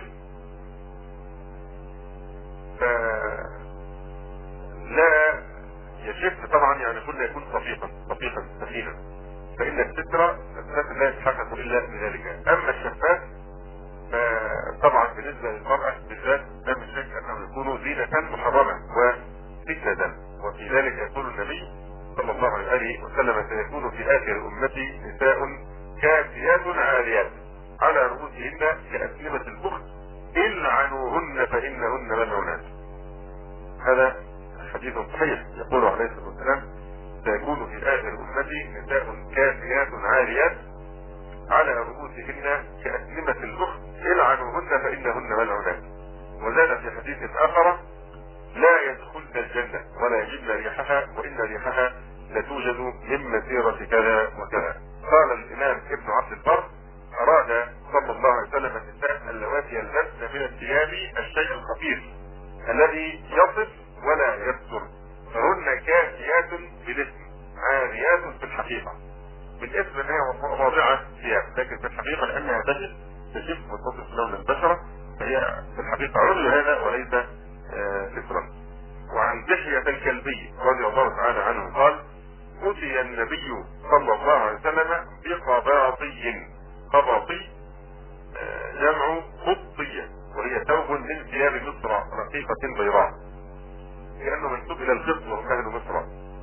فلا يشف طبعا يعني كل يكون صفيقا سخينا، فإن الستر لا يتحقق إلا بذلك. أما الشفاف فطبعا بالنسبة للمرأة بالذات لا من شك أنه يكون زينة محرمة وفتنة، وفي ذلك يقول النبي صلى الله عليه وسلم: سيكون في آخر أمتي نساء كاسيات عاريات على رؤوسهن كأسلمة البخت العنوهن فإنهن ملعونات. هذا حديث صحيح يقول عليه الصلاة والسلام: سيكون في آخر أمتي نساء كاسيات عاريات على رؤوسهن كأسلمة البخت العنوهن فإنهن ملعونات. وزاد في حديث آخر: لا يدخلن الجنة ولا يجدن ريحها وإن ريحها لتوجد من مسيرة كذا وكذا. قال الإمام ابن عبد البر: أراد صلى الله عليه وسلم النساء اللواتي يلبسن من الثياب الشيء الخفيف الذي يصف ولا يستر، فهن كاسيات بالاسم عاريات في الحقيقة. بالاسم انها واضعة ثياب، لكن في الحقيقة لأنها تشف وتصف لون البشرة فهي في الحقيقة عري هذا وليس سترا. وعن دحية الكلبي رضي الله تعالى عنه قال: أتي النبي صلى الله عليه وسلم بقباطي. قباطي جمع قبطية، وهي ثوب من ثياب مصر رقيقة بيضاء، لأنه منسوب إلى القبط وهم أهل مصر.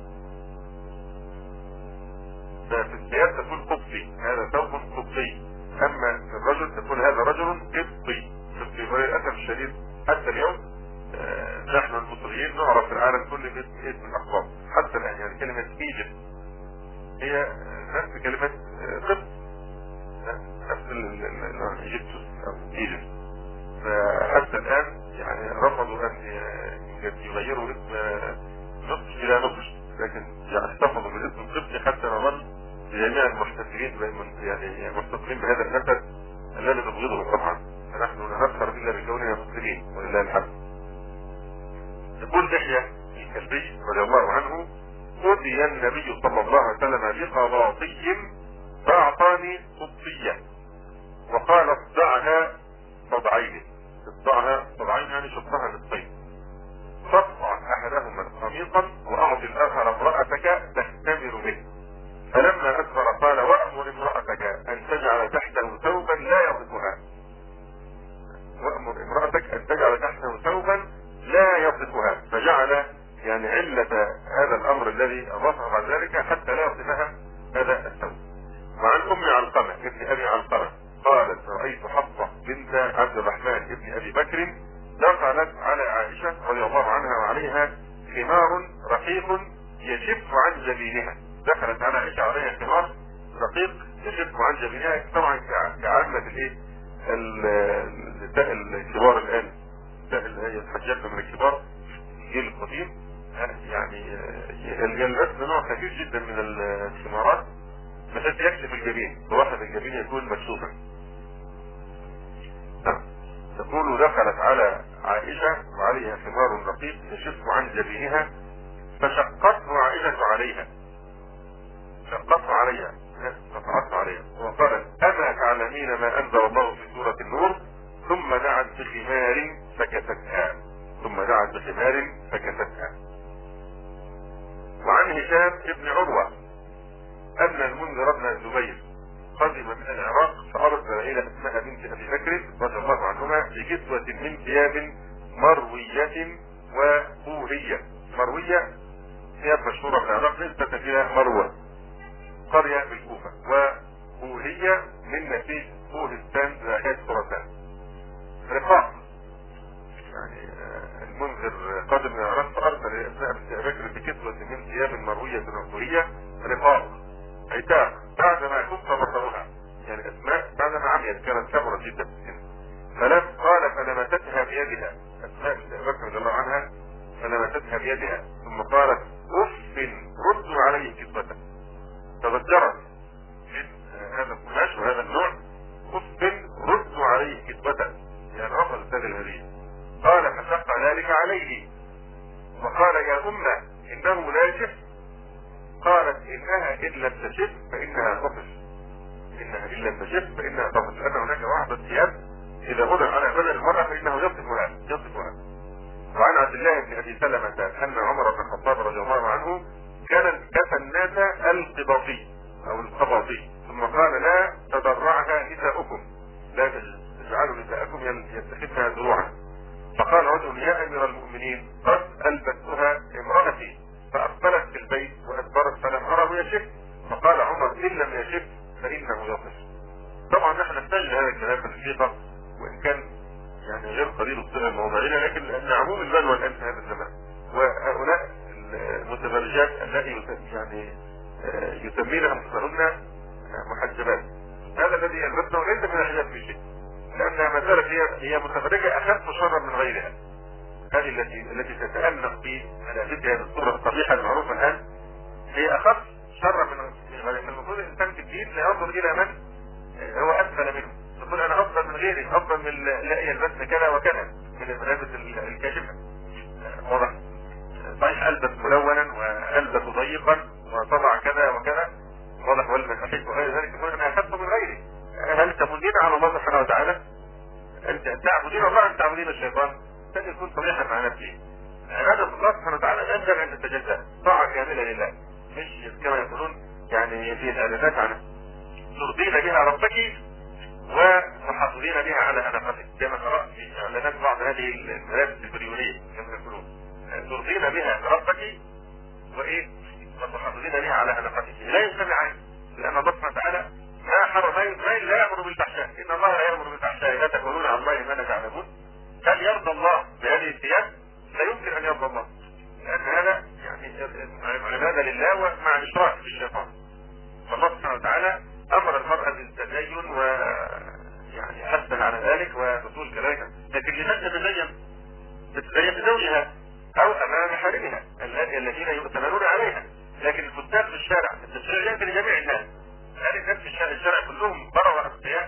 ففي الثياب تكون قبطي، هذا ثوب قبطي. أما في الرجل تكون هذا رجل قبطي. وللأسف الشديد حتى اليوم نحن المصريين نعرف في العالم كله باسم الأقباط حتى الآن. يعني كلمة ايجيبت هي نفس كلمة قبط، نفس ايجيبتوس أو ايجيبت. فحتى الآن يعني رفضوا أن يغيروا اسم مصر إلى مصر، لكن يعني احتفظوا بالاسم القبطي حتى نظل جميع المحتفلين يعني محتفلين بهذا النسب الذي نبغضه طبعا، فنحن نفخر إلا بكوننا مسلمين ولله الحمد. يقول دحية الكلبي رضي الله عنه: أتي النبي صلى الله عليه وسلم بقباطي فأعطاني قبطية وقال: اصدعها صدعين. اصدعها صدعين يعني شقها نصفين، فاصدع أحدهما قميصا وأعطي الآخر امرأتك تختمر به. فلما أكبر قال: وأمر امرأتك أن تجعل تحته ثوبا لا يصفها. وأمر امرأتك أن تجعل تحته ثوبا لا يصفها، فجعل يعني علة هذا الأمر الذي أضافه بعد ذلك حتى لا يصفها هذا الثوب. وعن أم علقمة ابن أبي علقمة قالت: رأيت حفصة بنت عبد الرحمن ابن أبي بكر دخلت على عائشة رضي الله عنها وعليها خمار رقيق يشف عن جبينها. دخلت على عائشة عليها خمار رقيق يشف عن جبينها، طبعا كعامة النساء الكبار الآن، اللي هي الحجاج من الكبار الجيل القديم، يعني يلبسن نوع خفيف جدا من الخمارات بحيث يكشف الجبين، وواحد الجبين يكون مكشوفا. تقول: دخلت على عائشة وعليها خمار رقيق يشف عن جبينها فشقته عائشة عليها، شقته عليها فقعدت عليها وقالت: أما تعلمين ما أنزل الله في سورة النور؟ ثم دعت بخمار فكفتها. وعن هشام ابن عروة أن المنذر بن الزبير قدم من العراق فأرسل إلى أسماء بنت أبي بكر رضي الله عنهما بكسوة من ثياب مروية وبوهية. مروية ثياب مشهورة في العراق نسبة إلى مروة قرية بالكوفة، وبوهية من نسيج بوهستان ذات خراسان. رقاق يعني المنذر قادم من العراق فأرسل إلى أسماء بنت أبي بكر بكسوة من ثياب مروية وبوهية. رقاق عتاق بعدما كنت بصرها، يعني أسماء بعدما عميت كانت كبرت جدا فلمستها بيدها. أسماء بنت أبي بكر رضي الله عنها فلمستها بيدها ثم قالت اف ردوا عليه كتبته. تذكرت من هذا القماش وهذا النوع اف ردوا عليه كتبته، يعني رفضت هذه الهدية. قال فشق ذلك عليه وقال يا أمة إنه لا يشف. قالت إنها إن لم تشف فإنها تطف، إنها إن لم تشف فإنها تطف، لأن هناك بعض الثياب إذا وضع على بدن المرأة فإنه يصفها. وعن عبد الله بن أبي سلمة أن عمر بن الخطاب رضي الله عنه كان كفى الناس القباطي أو القباطي، ثم قال لا تضرعها نساؤكم، لا تجعلوا نساءكم يتخذها دروعا. فقال رجل يا أمير المؤمنين قد ألبستها امرأتي فأقبلت في البيت وأدبرت فلم أره يشف. فقال عمر إن لم يشف فإنه يصف. طبعا نحن نحتاج هذا الكلام في الحقيقة، وإن كان يعني غير قليل الصلة الموضعية، لكن لأن عموم البلوى الآن في هذا الزمان، وهؤلاء المتبرجات التي يعني يسمين أنفسهن محجبات، هذا الذي يلبسنا وليس من الحجاب في شيء، لأنها ما زالت هي متبرجة أخف شرا من غيرها. هذه التي تتأنق في ملابسها بالصورة الصحيحة المعروفة الآن هي أخف شرا من غيرها. المفروض الإنسان في الدين لا ينظر إلى من هو أسفل منه، يقول أنا أفضل من غيري، أفضل من لا يلبسن كذا وكذا من الملابس الكاشفة. واضح؟ صحيح ألبس ملونا وألبس ضيقا وطبع كذا وكذا، واضح، والمساحيق وغير ذلك، يقول أنا أخف من غيري. هل تمنين على الله سبحانه وتعالى؟ أنت تعبدين الله أم تعبدين الشيطان؟ لن يكون صريحا مع نفسه. هذا الله سبحانه وتعالى ينبغي أن تتجزأ طاعة كاملة لله، مش كما يقولون يعني في الإعلانات عنه ترضين بها ربك وتحصلين بها على أناقتك، كما قرأت في إعلانات بعض هذه الملابس البريونية كما يقولون ترضين بها ربك وإيه وتحصلين بها على أناقتك. لا يجتمعان، لأن الله سبحانه وتعالى ما حرم لا يأمر بالفحشاء، إن الله لا يأمر بالفحشاء لا تقولون على الله ما لا تعلمون. هل يرضى الله بهذه الثياب؟ لا يمكن أن يرضى الله، لأن هذا يعني عبادة لله ومع إشراك بالشيطان. فالله سبحانه وتعالى أمر المرأة بالتدين ويعني حثا على ذلك ودخول كذلك، لكن لماذا تتزين زوجها أو أمام محارمها الذين يؤتمنون عليها؟ لكن الكتاب في الشارع التشريع يأتي لجميع الناس، هذه الناس في الشارع كلهم بروا أتقياء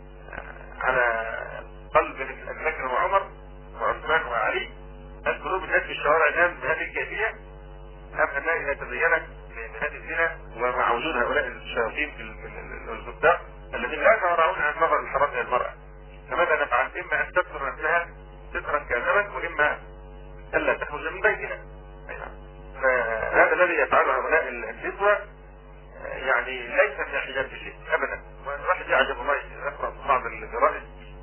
على قلب أبي بكر وعمر وعثمان وعلي. هل قلوب الناس في الشوارع الآن بهذه الكيفية؟ أم أنها إذا تزينت بهذه الزنا ومع وجود هؤلاء الشياطين في الكتاب الذين لا يتورعون عن نظر الحرام إلى المرأة، فماذا نفعل؟ إما أن تستر نفسها سترا كاذبا، وإما ألا تخرج من بيتها. فهذا الذي يفعله هؤلاء النسوة يعني ليس من الحجاب بشيء أبدا. والواحد يعجب الله يقرأ بعض الجرائد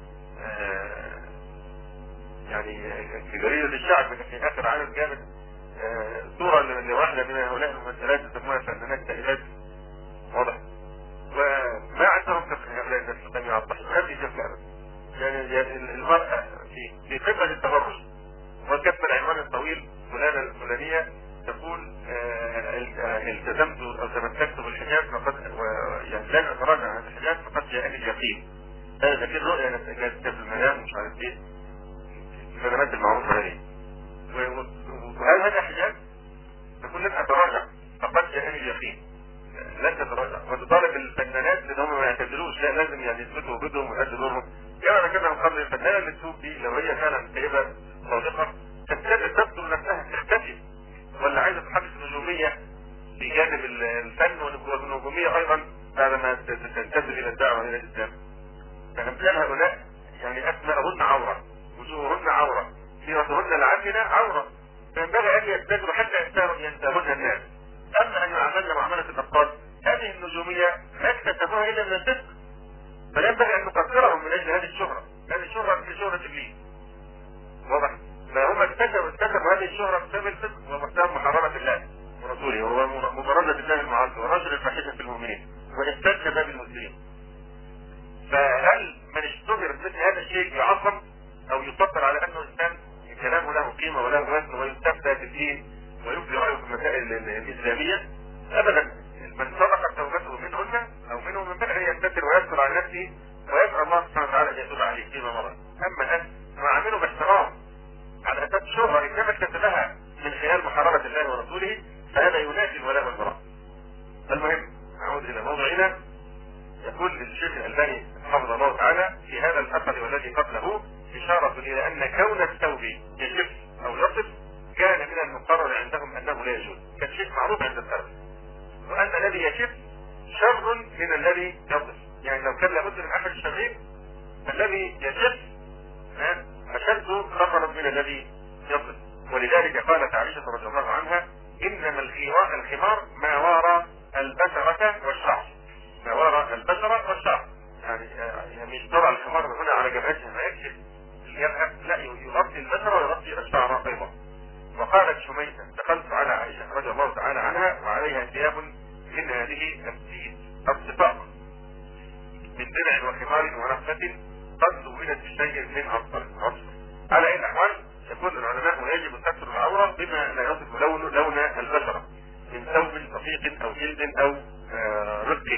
يعني في جريدة الشعب في آخر عدد جامد صورة لواحدة من هؤلاء الممثلات يسمونها فنانات تائبات، واضح، وما عندهم كفر هؤلاء الناس لم يعطحوا هذه جفلة. يعني المرأة في قمة التبرج وكتب العنوان الطويل فلانة الفلانية تقول التزمت أو تمسكت بالحجاب فقد يعني لن أتراجع عن الحجاب فقد جاءني اليقين. هذا كده رؤية كانت في المنام ومش عارف ايه المنامات المعروفة هذه. وهل هذا حجاب؟ تقول لن أتراجع فقد جاءني اليقين، لن تتراجع. وتطالب الفنانات ان هم ما يعتذروش، لا لازم يعني يثبتوا وجودهم ويؤدوا دورهم. كما ذكرنا من قبل الفنانة اللي تسوق دي لو هي فعلا سيدة صادقة تبذل نفسها تختفي، ولا عايزة تحدث نجومية بجانب الفن والنجومية أيضا بعد ما تنتسب إلى الدعوة إلى الإسلام. فأمثال هؤلاء يعني أسماءهن عورة، وجوههن عورة، سيرتهن العاملة عورة، فينبغي أن يستدروا حتى ينتهن الناس. أما أن يعاملن معاملة الأبطال، هذه النجومية ما اكتسبوها إلا من الصدق، فينبغي أن نقدرهم من أجل هذه الشهرة. هذه الشهرة في شهرة إبليس، واضح؟ فهم اكتسبوا هذه الشهرة بسبب الصدق ومحتوى محاربة الله ورسوله ومبارزة الله المعاصي ونشر الفاحشة في المؤمنين وإفساد شباب المسلمين. فهل من اشتهر مثل هذا الشيء يعظم أو يفكر على أنه إنسان كلامه له قيمة وله وزن ويستفتى في الدين ويبدي رأيه في المسائل الإسلامية؟ أبدا. من صدقت توبته منهن أو منهم من بدء يستتر ويستر على نفسه ويسأل الله سبحانه وتعالى أن يتوب عليه فيما مضى. أما أن نعامله باحترام على أساس شهرة إنما اكتسبها من خلال الله ورسوله فهذا ينافي الولاء والبراء. المهم نعود الى موضوعنا. يقول الشيخ الألباني حفظه الله تعالى في هذا الأثر والذي قبله إشارة إلى أن كون الثوب يجف أو يصف كان من المقرر عندهم أنه لا يجوز، كان شيء معروف عند السلف، وأن الذي يجف شر من الذي يصف. يعني لو كان لابد من أحد الشرين الذي يجف أشد خطرا من الذي يصف. ولذلك قالت عائشة رضي الله عنها: إنما الخمار ما وراء البشرة والشعر، ما وراء البشرة والشعر، يعني مش ترى الخمار هنا على جبهتها ما يكشف، لا يغطي البشرة ويغطي الشعر أيضا. وقالت شميسة: دخلت على عائشة رضي الله تعالى عنها وعليها ثياب من هذه الصفاق من درع وخمار ونفة قد زودت بشيء من عصر. على أي الأحوال يقول العلماء: يجب ستر العورة بما لا يصف لون البشرة من ثوب رقيق أو جلد أو رق.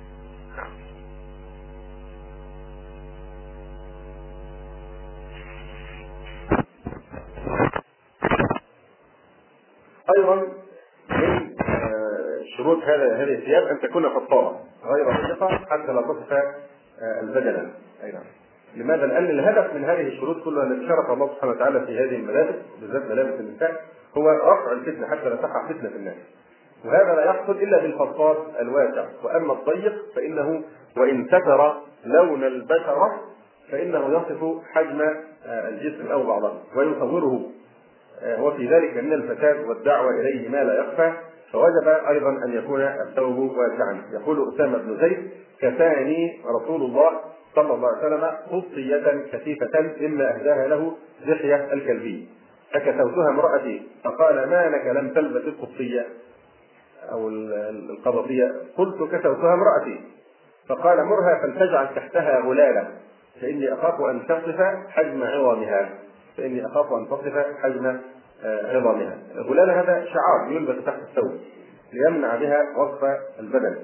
ايضا من شروط هذه الثياب ان تكون فضفاضه غير ضيقه حتى لا تصف البدن. ايضا لماذا؟ لان الهدف من هذه الشروط كلها التي شرف الله سبحانه وتعالى في هذه الملابس بالذات ملابس النساء هو رفع الفتنه حتى لا تقع فتنه في الناس، وهذا لا يحصل الا بالفضفاض الواسع. واما الضيق فانه وان ستر لون البشره فانه يصف حجم الجسم او بعضه ويصوره، وفي ذلك من الفساد والدعوة إليه ما لا يخفى، فوجب أيضا أن يكون الثوب واسعا. يقول أسامة بن زيد: كفاني رسول الله صلى الله عليه وسلم قصية كثيفة مما أهداها له دحية الكلبي، فكسوتها امرأتي فقال: ما لك لم تلبس القصية أو القبطية؟ قلت: كسوتها امرأتي. فقال: مرها فلتجعل تحتها غلالة فإني أخاف أن تصف حجم عظامها، فإني أخاف أن تصف حجم عظامها. الغلالة هذا شعار يلبس تحت الثوب ليمنع بها وصف البدن.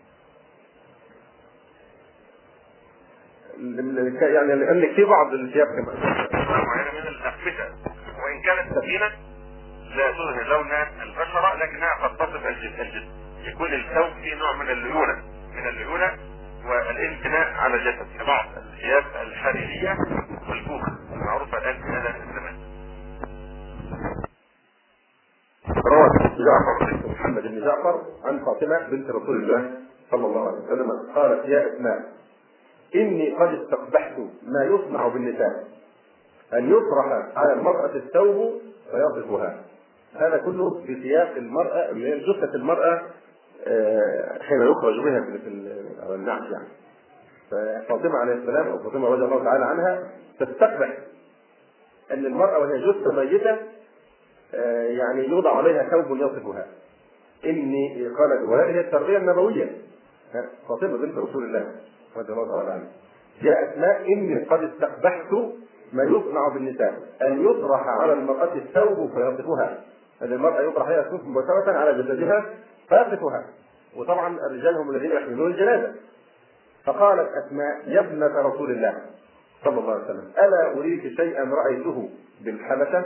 يعني لأن في بعض الثياب معينة من الأقمشة وإن كانت ثقيلة لا تظهر لون البشرة لكنها قد تصف الجسم، يكون الثوب فيه نوع من الليونة والامتناع على الجسد كبعض الثياب الحريرية والكوخ المعروفة الآن في هذا الزمان. روى جعفر محمد بن جعفر عن فاطمة بنت رسول الله صلى الله عليه وسلم قالت: يا أسماء إني قد استقبحت ما يصنع بالنساء أن يطرح على المرأة الثوب فيصفها. هذا كله في سياق المرأة اللي هي جثة المرأة حين يخرج بها في النعش يعني. ففاطمة عليه السلام أو فاطمة رضي الله تعالى عنها تستقبح أن المرأة وهي جثة ميتة يعني يوضع عليها ثوب يصفها. إني قالت، وهذه التربية النبوية، فاطمة بنت رسول الله رضي الله تعالى عنها: يا أسماء إني قد استقبحت ما يصنع بالنساء أن يطرح على المرأة الثوب فيصفها. أن المرأة يطرح عليها الثوب مباشرة على جسدها فيصفها، وطبعا الرجال هم الذين يحملون الجنازة. فقالت أسماء: يا ابنة رسول الله صلى الله عليه وسلم ألا أريك شيئا رأيته بالحبشة؟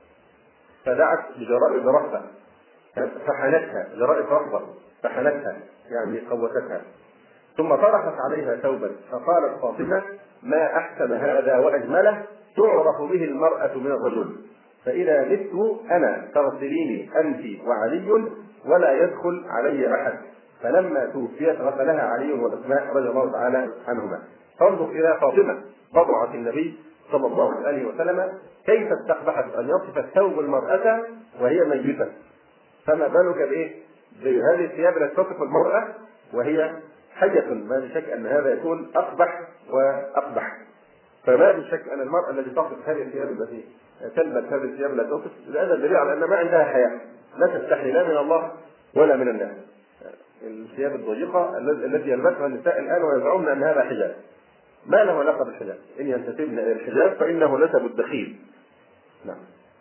فدعت بجرائد رهبة فحنتها، جرائد رهبة فحنتها يعني قوتتها، ثم طرحت عليها ثوبا. فقالت فاطمة: ما أحسن هذا وأجمله تعرف به المرأة من الرجل، فإذا مت أنا فاغسليني أنت وعلي ولا يدخل علي أحد. فلما توفيت غسلها علي وأسماء رضي الله تعالى عنهما. فانظر إلى فاطمة بضعة النبي صلى الله عليه وسلم كيف استقبحت أن يصف الثوب المرأة وهي ميتة، فما بالك بإيه؟ بهذه الثياب التي تصف المرأة وهي حية. ما بشك أن هذا يكون أقبح وأقبح. فما بشك أن المرأة التي تصف هذه الثياب التي تلبس هذه الثياب التي تصف هذا دليل على أن ما عندها حياة، لا تستحي لا من الله ولا من الناس. الثياب الضيقة التي يلبسها النساء الآن ويزعمن أن هذا حجاب، ما له علاقة بالحجاب. إن ينتسبن إلى الحجاب فإنه نسب الدخيل. نعم.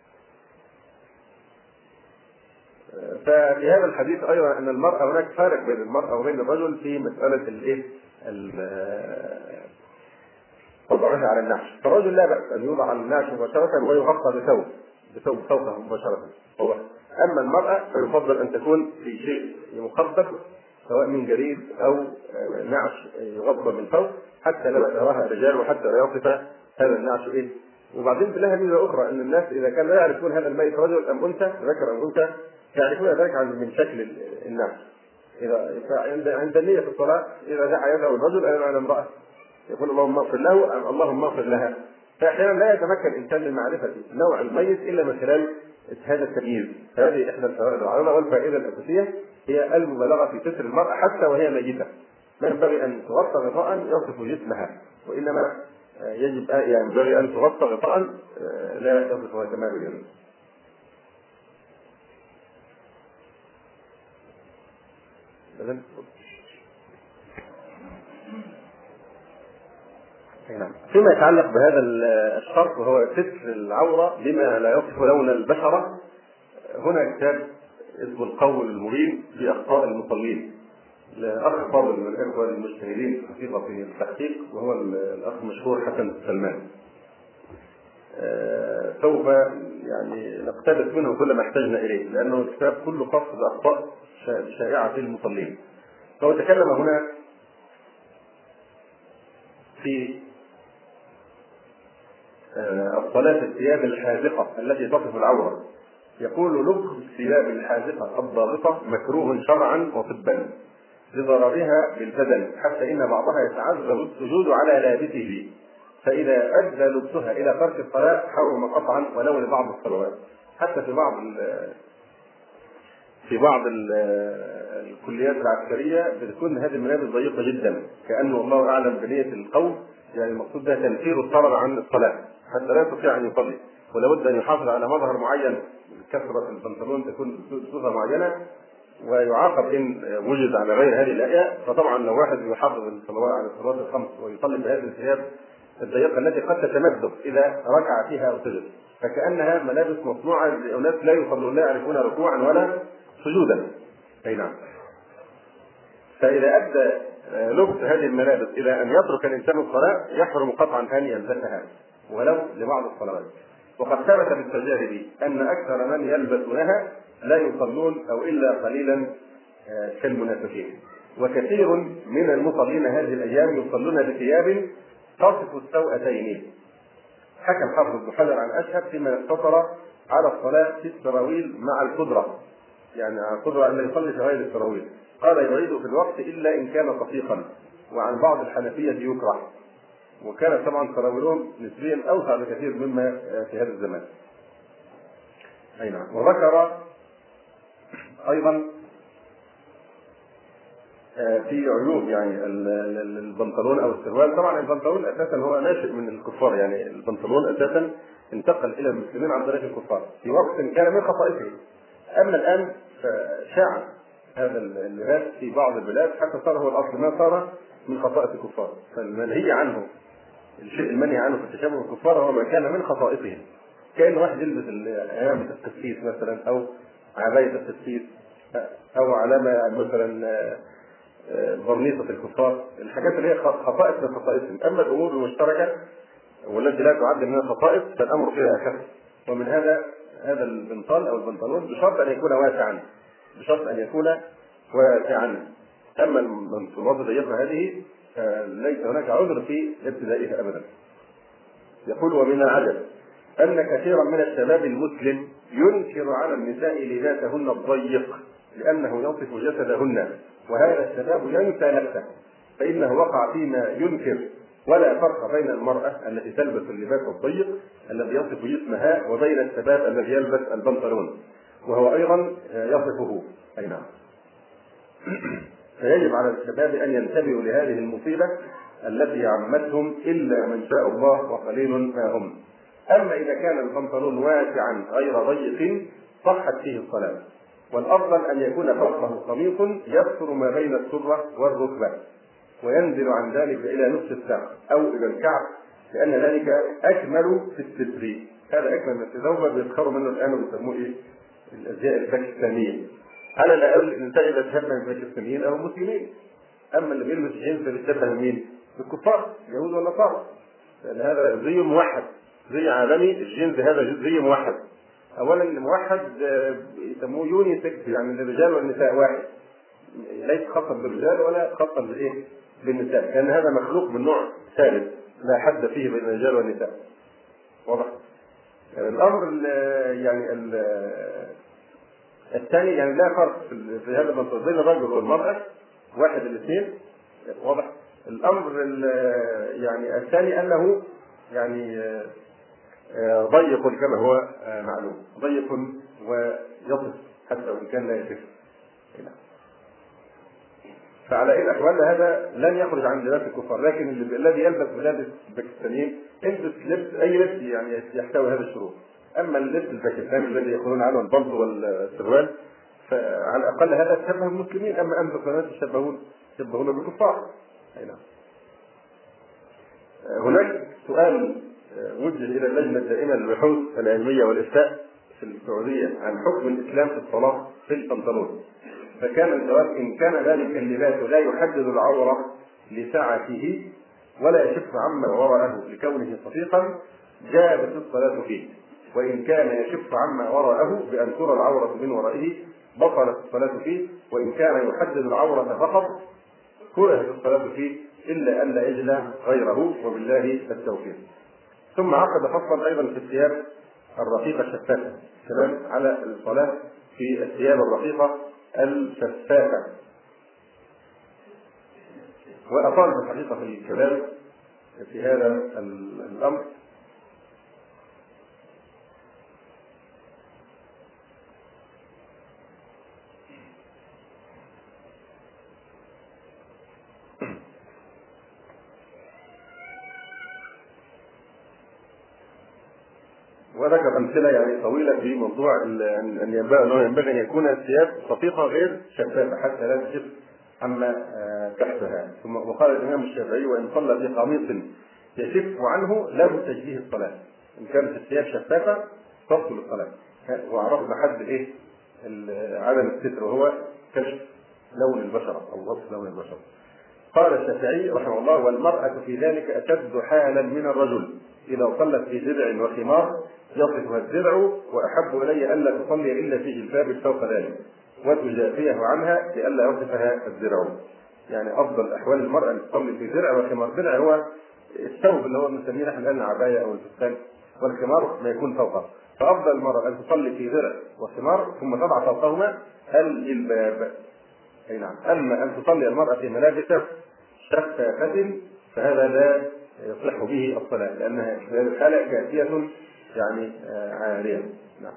ففي هذا الحديث أيضا أن المرأة هناك فارق بين المرأة وبين الرجل في مسألة الإيه؟ وضعها على النعش. فالرجل لا بأس أن يوضع على النعش مباشرة ويغطى بثوب فوقه مباشرة. هو أما المرأة فيفضل أن تكون في شيء مخبب سواء من جريد أو نعش يغطى من فوق حتى لا يراها الرجال وحتى لا يصف هذا النعش إيه. وبعدين لها ميزة أخرى أن الناس إذا كانوا لا يعرفون هذا الميت رجل أم أنثى ذكر أم أنثى يعرفون ذلك من شكل النعش. إذا عند النية في الصلاة إذا دعا يده الرجل أو على امرأة يقول اللهم اغفر له أم اللهم اغفر لها. فأحيانا لا يتمكن الإنسان من معرفة نوع الميت إلا من خلال هذا التمييز. هذه إحدى الفوائد العظيمة. والفائدة الأساسية هي المبالغة في ستر المرأة حتى وهي ميتة. ما ينبغي أن تغطى غطاء يصف جسمها، وإنما ينبغي أن تغطى غطاء لا يصفها كمال. فيما يتعلق بهذا الشرط وهو ستر العورة بما لا يصف لون البشرة، هنا كتاب اسمه القول المبين في أخطاء المصلين لأخ فاضل من الإخوة المجتهدين في التحقيق وهو الأخ المشهور حسن سلمان. سوف نقتبس منه كل ما احتجنا إليه لأنه الكتاب كله خاص بأخطاء شائعة في المصلين. فهو تكلم هنا في الصلاة في الثياب الحاذقة التي تصف العورة. يقول لبس الثياب الحاذقة الضاغطة مكروه شرعا وطبا لضررها بالبدن حتى إن بعضها يتعذر السجود على لابسه، فإذا أدى لبسها إلى ترك الصلاة حرم قطعا ولو لبعض الصلوات. حتى في بعض الكليات العسكرية بتكون هذه الملابس ضيقة جدا كأنه الله أعلم بنية القوم، المقصود بها تنفير الطلب عن الصلاة حتى لا يستطيع أن يصلي، ولابد أن يحافظ على مظهر معين. كثرة البنطلون تكون بصفة معينة ويعاقب إن وجد على غير هذه الأشياء. فطبعا لو واحد يحافظ على الصلوات الخمس ويصلي بهذه الثياب الضيقة التي قد تتمزق إذا ركع فيها أو سجد فكأنها ملابس مصنوعة لأناس لا يصلون لا يعرفون ركوعا ولا سجودا. أي نعم. فإذا أدى لبس هذه الملابس إلى أن يترك الإنسان الصلاة يحرم قطعا أن يلبسها ولو لبعض الصلوات. وقد ثبت بالتجارب أن أكثر من يلبسونها لا يصلون أو إلا قليلا كالمنافقين. وكثير من المصلين هذه الأيام يصلون بثياب تصف السوءتين. حكى الحافظ ابن حجر عن أشهب فيما اقتصر على الصلاة في السراويل مع القدرة، على القدرة أن يصلي في غير السراويل. قال يعيد في الوقت إلا إن كان طفيقا. وعن بعض الحنفية يكره، وكان طبعا سراويلهم نسبيا أوسع بكثير مما في هذا الزمان. أي نعم. وذكر أيضا في عيوب البنطلون أو السروال. طبعا البنطلون أساسا هو ناشئ من الكفار، البنطلون أساسا انتقل إلى المسلمين عن طريق الكفار في وقت كان من خصائصه. أما الآن فشاع هذا اللباس في بعض البلاد حتى صار هو الأصل ما صار من خصائص الكفار. فالمنهي عنه الشيء المنهي عنه في التشابه بالكفار هو ما كان من خصائصهم. كأن واحد يلبس علامة التسكيس مثلا أو عباية التسكيس أو علامة مثلا برنيطة الكفار، الحاجات اللي هي خصائص من خصائصهم. أما الأمور المشتركة والتي لا تعد من الخصائص فالأمر فيها أخف. ومن هذا البنطال أو البنطلون بشرط أن يكون واسعا. أما المنطلونات الضيقة هذه ليس هناك عذر في ابتدائها أبدا. يقول ومن العجب أن كثيرا من الشباب المسلم ينكر على النساء لباسهن الضيق لأنه يصف جسدهن، وهذا الشباب ينسى نفسه فإنه وقع فيما ينكر. ولا فرق بين المرأة التي تلبس اللباس الضيق الذي يصف جسمها وبين الشباب الذي يلبس البنطلون وهو أيضا يصفه. أي نعم. فيجب على الشباب أن ينتبهوا لهذه المصيبة التي عمتهم إلا من شاء الله وقليل ما هم. أما إذا كان البنطلون واسعا غير ضيق صحت فيه الصلاة. والأفضل أن يكون فوقه قميص يستر ما بين السرة والركبة وينزل عن ذلك إلى نصف الساق أو إلى الكعب لأن ذلك أكمل في الستر. هذا أكمل من التزوج بيذكروا منه الآن ويسموه الأزياء الباكستانية. على الأقل الإنسان إذا تشبه الباكستانيين أو المسلمين. أما اللي بيلبس جنس بيتشبه مين؟ الكفار يهود والنصارى، لأن هذا زي موحد، زي عالمي. الجنس هذا زي موحد اولا الموحد يسموه يونيسكس، يعني الرجال والنساء واحد، ليس خاصا بالرجال ولا خاصا بالايه بالنساء، لان هذا مخلوق من نوع ثالث لا حد فيه بين الرجال والنساء. واضح؟ الامر الثاني يعني لا فرق في هذا المنطق بين الرجل والمراه، واحد الاثنين. واضح؟ الامر يعني الثاني انه يعني ضيق كما هو معلوم، ضيق ويصف حتى وان كان لا يصف. فعلى اي الاحوال هذا لن يخرج عن لباس الكفار، لكن الذي يلبس ملابس الباكستانيين يلبس لبس اي لبس يعني يحتوي هذا الشروط. اما اللبس الباكستاني الذي يقولون عنه البلطو والسروال فعلى الاقل هذا تشبه المسلمين، اما ان الباكستانيين يشبهون بالكفار. اي نعم. هناك سؤال وجه الى اللجنه الدائمه للبحوث العلميه والافتاء في السعوديه عن حكم الاسلام في الصلاه في البنطلون، فكان الجواب ان كان ذلك اللباس لا يحدد العوره لسعته ولا يشف عما وراءه لكونه صفيقا جازت الصلاه فيه، وان كان يشف عما وراءه بان ترى العوره من ورائه بطلت الصلاه فيه، وان كان يحدد العوره فقط كرهت الصلاه فيه الا ان لا يجلى غيره، وبالله التوفيق. ثم عقد فصلا ايضا في الثياب الرقيقه الشفافه، كلام على الصلاه في الثياب الرقيقه الشفافه، واطال في الحقيقه في الكلام في هذا الامر. وذكر امثله يعني طويله في موضوع ان ينبغي ان يكون الثياب رقيقه غير شفافه حتى لا تشف عما تحتها. ثم وقال الامام الشافعي وان صلى في قميص يشف عنه لا تجزيه الصلاه، ان كانت الثياب شفافه تبطل الصلاه. وعرفنا حد ايه عدم الستر وهو كشف لون البشره او وصف لون البشره. قال الشافعي رحمه الله والمرأة في ذلك أشد حالا من الرجل إذا صلت في درع وخمار يصفها الدرع وأحب إلي ألا تصلي إلا في جلباب فوق ذلك وتجافيه عنها لئلا يصفها الدرع. يعني أفضل أحوال المرأة أن تصلي في درع وخمار. درع هو الثوب اللي هو بنسميه نحن الآن العباية أو الفستان، والخمار ما يكون فوقه. فأفضل المرأة أن تصلي في درع وخمار ثم تضع فوقهما الجلباب. أي نعم. أما أن تصلي المرأة في ملابس شفافة فهذا لا يصح به الصلاة، لأنها في هذه الحالة كافية يعني عارية. نعم.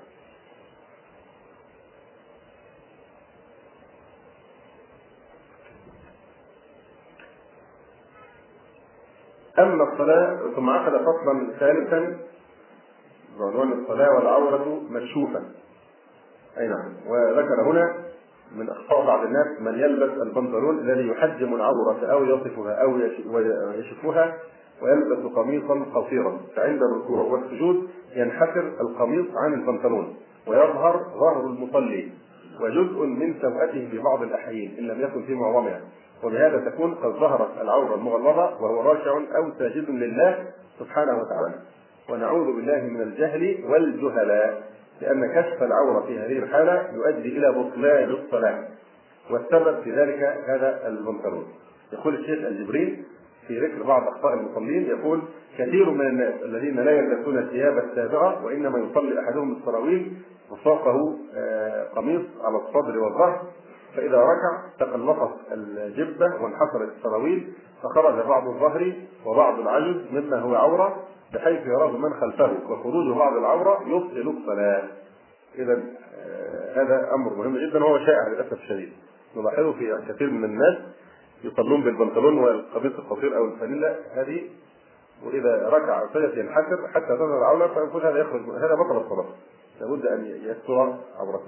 أما الصلاة ثم عقد فصلا ثالثا بعنوان الصلاة والعورة مكشوفا. أي نعم. وذكر هنا من أخطاء بعض الناس من يلبس البنطلون الذي يحجم العورة أو يصفها أو يشفها ويلبس قميصا قصيرا، فعند الركوع والسجود ينحسر القميص عن البنطلون ويظهر ظهر المصلي وجزء من سوءته في بعض الأحيان إن لم يكن في معظمها، وبهذا تكون قد ظهرت العورة المغلظة وهو راكع أو ساجد لله سبحانه وتعالى. ونعوذ بالله من الجهل والجهلاء، لأن كشف العورة في هذه الحالة يؤدي إلى بطلان الصلاة، والسبب في ذلك هذا البنطلون. يقول الشيخ الجبريل في ذكر بعض أخطاء المصلين يقول كثير من الناس الذين لا يلبسون الثياب السابغة وإنما يصلي أحدهم بالسراويل وفوقه قميص على الصدر والظهر، فإذا ركع تقلصت الجبة وانحصرت السراويل فخرج بعض الظهر وبعض العجز مما هو عورة بحيث يراه من خلفه، وخروج بعض العورة يبطل الصلاة. إذا هذا أمر مهم جدا وهو شائع للأسف الشديد، نلاحظه في كثير من الناس يصلون بالبنطلون والقميص القصير أو الفانيلا هذه، وإذا ركع سجد ينحسر حتى تظهر العورة فيقول هذا يخرج، هذا بطل الصلاة، لابد أن يستر عورته.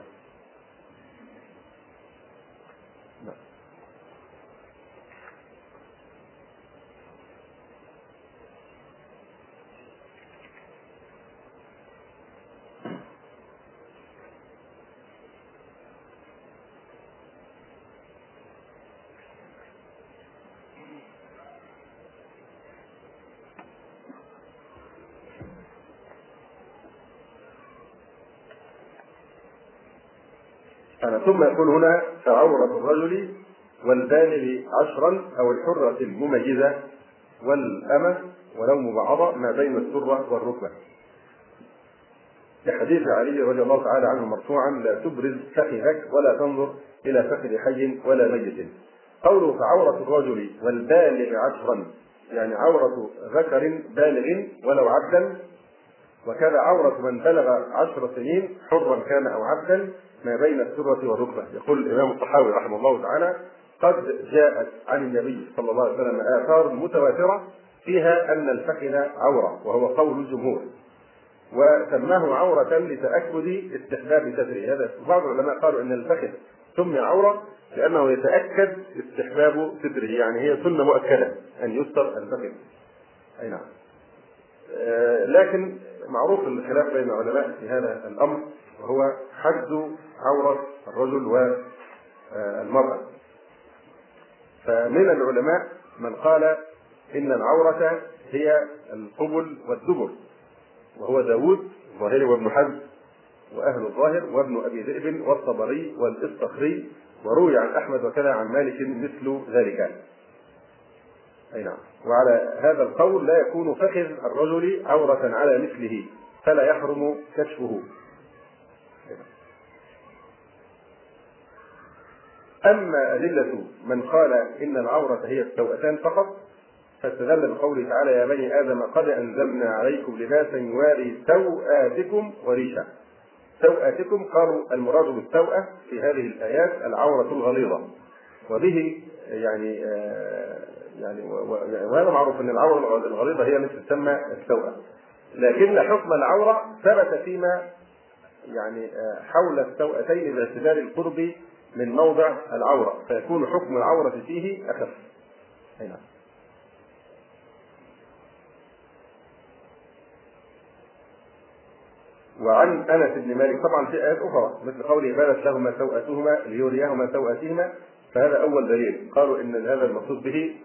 ثم يقول هنا فعورة الرجل والبالغ 10 أو الحرة المميزة والأمة ولو مبعضة ما بين السرة والركبة. لحديث علي رضي الله تعالى عنه مرفوعا لا تبرز فخذك ولا تنظر إلى فخذ حي ولا ميت. قوله فعورة الرجل والبالغ 10 يعني عورة ذكر بالغ ولو عبدا، وكذا عورة من بلغ 10 سنين حرا كان أو عبدا ما بين السرة والركبة. يقول الإمام الطحاوي رحمه الله تعالى قد جاءت عن النبي صلى الله عليه وسلم آثار متواترة فيها أن الفخذ عورة، وهو قول الجمهور، وسماه عورة لتأكد استحباب ستره. هذا بعض العلماء قالوا أن الفخذ سمي عورة لأنه يتأكد استحباب ستره، يعني هي سنة مؤكدة أن يستر الفخذ. أي نعم. لكن معروف الخلاف بين العلماء في هذا الأمر، وهو حد عورة الرجل والمرأة. فمن العلماء من قال إن العورة هي القبل والدبر، وهو داود الظاهري وابن حزم وأهل الظاهر وابن أبي ذئب والطبري والإسطخري، وروي عن أحمد وكذا عن مالك مثل ذلك. أي نعم. وعلى هذا القول لا يكون فخذ الرجل عورة على مثله فلا يحرم كشفه. أما أدلة من قال إن العورة هي السوأتان فقط فاستدل بقوله تعالى يا بني آدم قد أنزلنا عليكم لباسا يواري سوآتكم وريشا. سوآتكم قالوا المراد بالسوءة في هذه الآيات العورة الغليظة، وبه يعني وهذا معروف أن العورة الغليظة هي التي تسمى السوءة، لكن حكم العورة ثبت فيما يعني حول السوءتين باعتبار القرب من موضع العورة، فيكون حكم العورة فيه أخف. هنا وعن أنس بن مالك طبعا في آيات أخرى مثل قوله بانت لهما سوءتهما ليريهما سوءتهما، فهذا أول دليل قالوا إن هذا المقصود به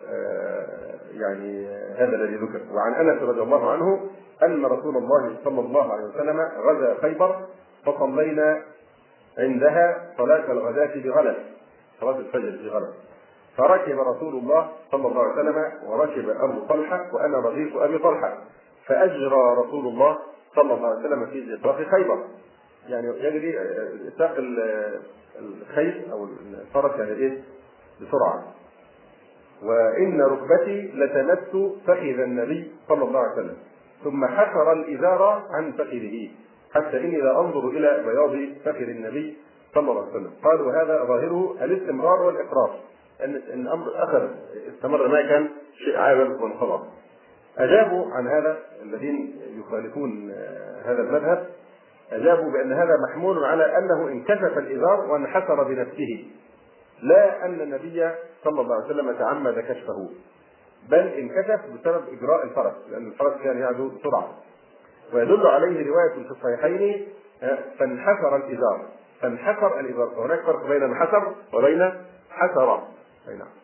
يعني هذا الذي ذكر. وعن أنس رضي الله عنه أن رسول الله صلى الله عليه وسلم غزا خيبر فصلينا عندها صلاة الغداة بغلس، صلاة الفجر بغلس، فركب رسول الله صلى الله عليه وسلم وركب أبو طلحة وأنا رديف أبي طلحة، فأجرى رسول الله صلى الله عليه وسلم في زقاق خيبر، يعني يجري ساق الخيل أو الفرس يعني إيه بسرعة، وإن ركبتي لتمس فخذ النبي صلى الله عليه وسلم ثم حفر الإزار عن فخذه حتى إني لا أنظر إلى بياض فخذ النبي صلى الله عليه وسلم. قالوا هذا ظاهره الاستمرار والإقرار، أن الأمر استمر ما كان شيء عابر وانقضى. أجابوا عن هذا الذين يخالفون هذا المذهب، أجابوا بأن هذا محمول على أنه انكشف الإزار وانحسر بنفسه، لا أن النبي صلى الله عليه وسلم تعمد كشفه، بل انكشف بسبب إجراء الفرس، لأن الفرس كان يعدو بسرعة. ويدل عليه رواية في الصحيحين فانحسر الإزار، فانحسر الإزار، وهناك فرق بين انحسر وبين حسر. أي نعم.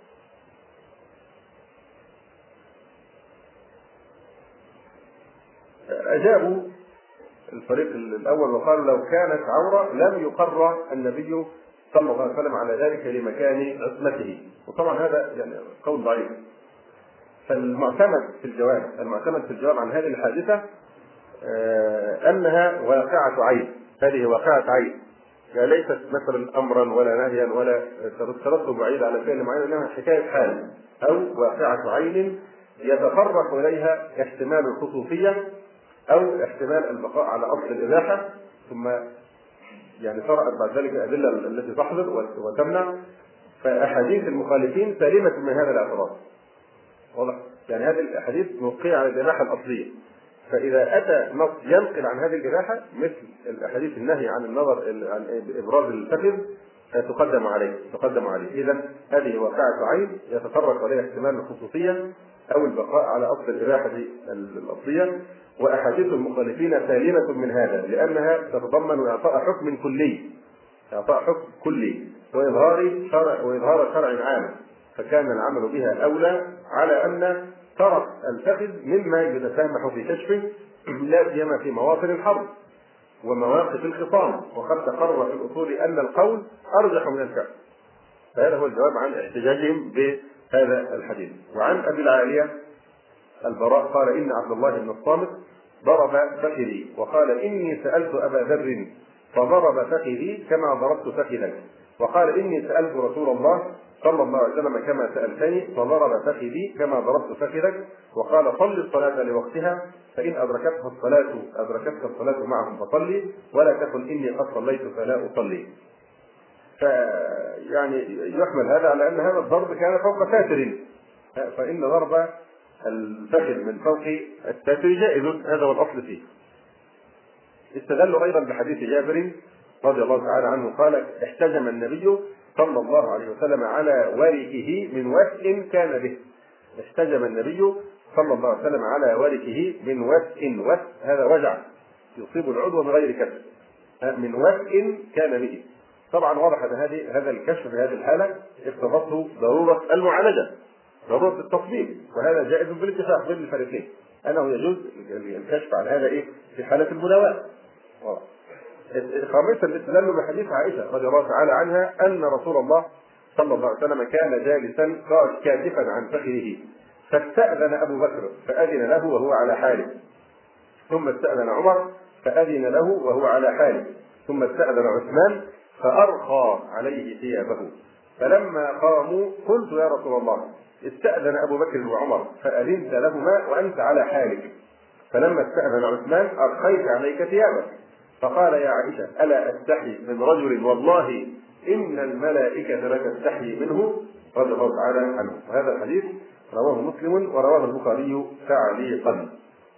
أجابوا الفريق الأول وقالوا لو كانت عورة لم يقر النبي صلى الله عليه وسلم على ذلك لمكان عصمته، وطبعا هذا يعني قول ضعيف. فالمعتمد في الجواب عن هذه الحادثة أنها واقعة عين، هذه واقعة عين، يعني ليست مثلا أمرا ولا نهيا ولا ترتب بعيد على فعل معين، إنها حكاية حال أو واقعة عين يتطرق إليها احتمال الخصوصية أو احتمال البقاء على أصل الإباحة، ثم يعني طرأت بعد ذلك الأدلة التي تحضر وتمنع. فأحاديث المخالفين سالمة من هذا الاعتراض، واضح؟ يعني هذه الأحاديث موقعة على الإباحة الأصلية، فإذا أتى نص ينقل عن هذه الإباحة مثل الأحاديث النهي عن النظر عن إبراز الفخذ تقدم عليه. إذا هذه واقعة عين يتطرق عليها احتمال الخصوصية أو البقاء على أصل الإباحة الأصلية. وأحاديث المخالفين سالمة من هذا لأنها تتضمن إعطاء حكم كلي وإظهار شرع عام، فكان العمل بها أولى على أن طرف الفخذ مما يتسامح في كشفه لا سيما في مواطن الحرب، ومواقف الخصام، وقد تقرر في الأصول أن القول أرجح من الفعل. فهذا هو الجواب عن احتجاجهم بهذا الحديث. وعن أبي العالية البراء قال: إن عبد الله بن الصامت ضرب فخذي، وقال: إني سألت أبا ذر فضرب فخذي كما ضربت فخذك، وقال: إني سألت رسول الله صلى الله عليه وسلم كما سألتني فضرب فخذي كما ضربت فخذك، وقال: صل الصلاة لوقتها فإن أدركتك الصلاة معهم فصلي، ولا تقل إني قد صليت فلا أصلي. فيعني يحمل هذا على أن هذا الضرب كان فوق ساتر، فإن ضرب الفخذ من فوق الساتر جائز، هذا هو الأصل فيه. استدلوا أيضا بحديث جابر رضي الله تعالى عنه قال: احتجم النبي صلى الله عليه وسلم على وركه من وسء كان به. احتجم النبي صلى الله عليه وسلم على وركه من وسء، هذا وجع يصيب العضو بغير كسر، من وسء كان به. طبعا واضح ان هذا الكشف في هذه الحاله اقتضته ضروره المعالجه، ضروره التصميم، وهذا جائز بالاتفاق بين الفريقين انه يجوز الكشف عن هذا في حاله المداواه. خامسا الاستدلال بحديث عائشه رضي الله تعالى عنها ان رسول الله صلى الله عليه وسلم كان جالسا كاشفا عن فخذه، فاستأذن ابو بكر فأذن له وهو على حاله، ثم استأذن عمر فأذن له وهو على حاله، ثم استأذن عثمان فأرخى عليه ثيابه، فلما قاموا قلت: يا رسول الله، استأذن أبو بكر وعمر فأذنت لهما وأنت على حالك، فلما استأذن عثمان أرخيت عليك ثيابك. فقال: يا عائشة، ألا أستحي من رجل والله إن الملائكة لا تستحي منه، رضي الله تعالى عنه. وهذا الحديث رواه مسلم ورواه البخاري تعليقا.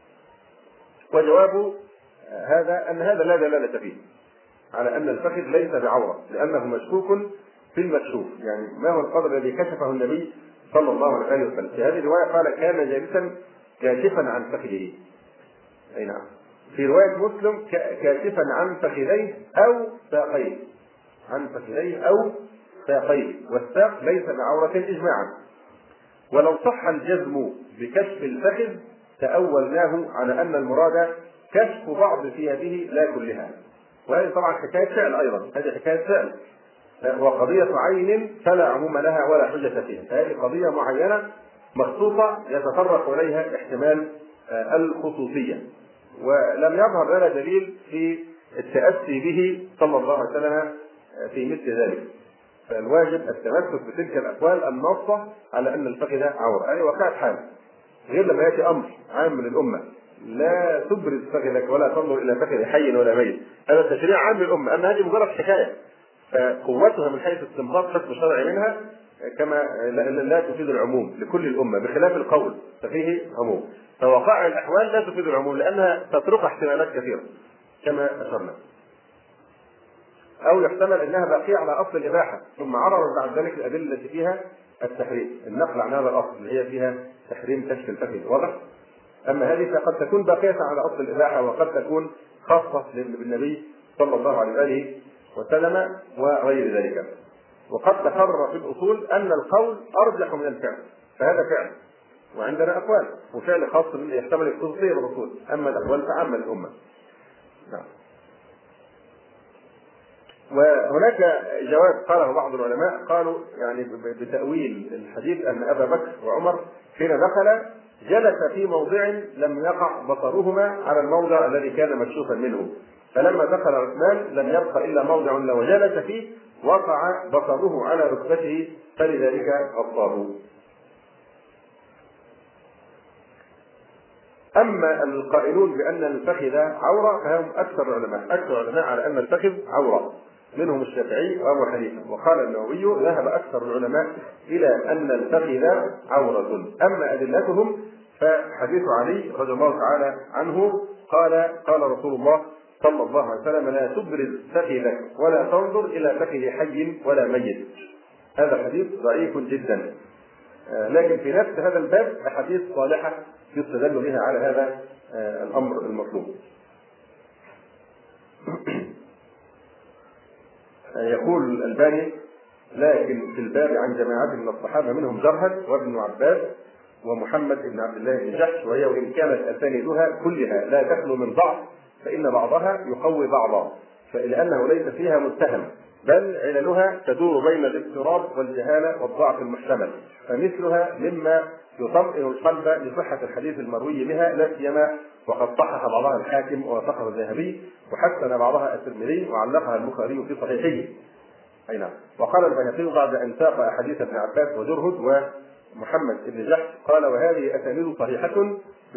وجواب هذا أن هذا لا دلالة فيه على أن الفخذ ليس بعورة، لأنه مشكوك في المكشوف، يعني ما هو القدر الذي كشفه النبي صلى الله عليه وسلم. في هذه الرواية قال: كان جالسا كاشفا عن فخذه. أي نعم. في رواية مسلم: كاشفا عن فخذيه أو ساقيه، عن فخذيه أو ساقيه، والساق ليس بعورة إجماعا. ولو صح الجزم بكشف الفخذ تأولناه على أن المراد كشف بعض ثيابه لا كلها، وهذه طبعا حكاية فعل أيضا، هذه حكاية فعل، وقضية عين فلا عموم لها ولا حجة فيها، فهذه قضية معينة مخصوصة يتطرق إليها احتمال الخصوصية، ولم يظهر لنا دليل في التأسي به صلى الله عليه وسلم في مثل ذلك. فالواجب التمسك بتلك الأقوال النصة على أن الفخذ عورة، أي وقعت حال، غير لما يأتي أمر عام من الأمة: لا تبرز فخذك ولا تنظر إلى فخذ حي ولا ميت. هذا تشريع عام للأمة، أما هذه مجرد حكاية، فقوتها من حيث استنباط حكم شرعي منها كما لا تفيد العموم لكل الأمة، بخلاف القول ففيه عموم. فوقائع الأحوال لا تفيد العموم لأنها تترك احتمالات كثيرة كما أشرنا، أو يحتمل أنها باقية على أصل الإباحة ثم عرضت بعد ذلك الأدلة التي فيها التحريم، النقل عن هذا الأصل اللي هي فيها تحريم كشف الفخذ، واضح؟ أما هذه فقد تكون باقية على أصل الإباحة، وقد تكون خاصة بالنبي صلى الله عليه وسلم وغير ذلك. وقد تقرر في الأصول أن القول أرجح من الفعل، فهذا فعل، وعندنا أقوال، وفعل خاص يحتمل الخصوصية بالأصول، أما الأقوال فعامة للأمة. نعم. وهناك جواب قاله بعض العلماء، قالوا يعني بتأويل الحديث أن أبا بكر وعمر حين دخل جلس في موضع لم يقع بصرهما على الموضع الذي كان مكشوفا منه، فلما دخل عثمان لم يبق إلا موضع لو جلس فيه وقع بصره على ركبته فلذلك غطاه. أما القائلون بأن الفخذ عورة فهم أكثر العلماء على أن الفخذ عورة، منهم الشافعي وأبو حنيفة، وقال النووي: ذهب أكثر العلماء إلى أن الفخذ عورة. أما أدلتهم فحديث علي رضي الله تعالى عنه قال رسول الله صلى الله عليه وسلم: لا تبرز فخذك ولا تنظر إلى فخذ حي ولا ميت. هذا حديث ضعيف جدا، لكن في نفس هذا الباب أحاديث صالحة يستدل بها على هذا الأمر المطلوب. يقول الألباني: لكن في الباب عن جماعة من الصحابة منهم جرهد وابن عباس ومحمد بن عبد الله بن جحش، وهي وإن كانت أسانيدها كلها لا تخلو من ضعف فإن بعضها يقوي بعضا، لأنه ليس فيها متهم، بل عللها تدور بين الاضطراب والجهالة والضعف المحتمل، فمثلها مما يطمئن القلب لصحة الحديث المروي بها، لا سيما وقد صحح بعضها الحاكم ووثقه الذهبي، وحسن بعضها الترمذي وعلقها البخاري في صحيحه. أي نعم. وقال البيهقي بعد أن ساق أحاديث ابن عباس وجرهد ومحمد بن جحش قال: وهذه أسانيد صحيحة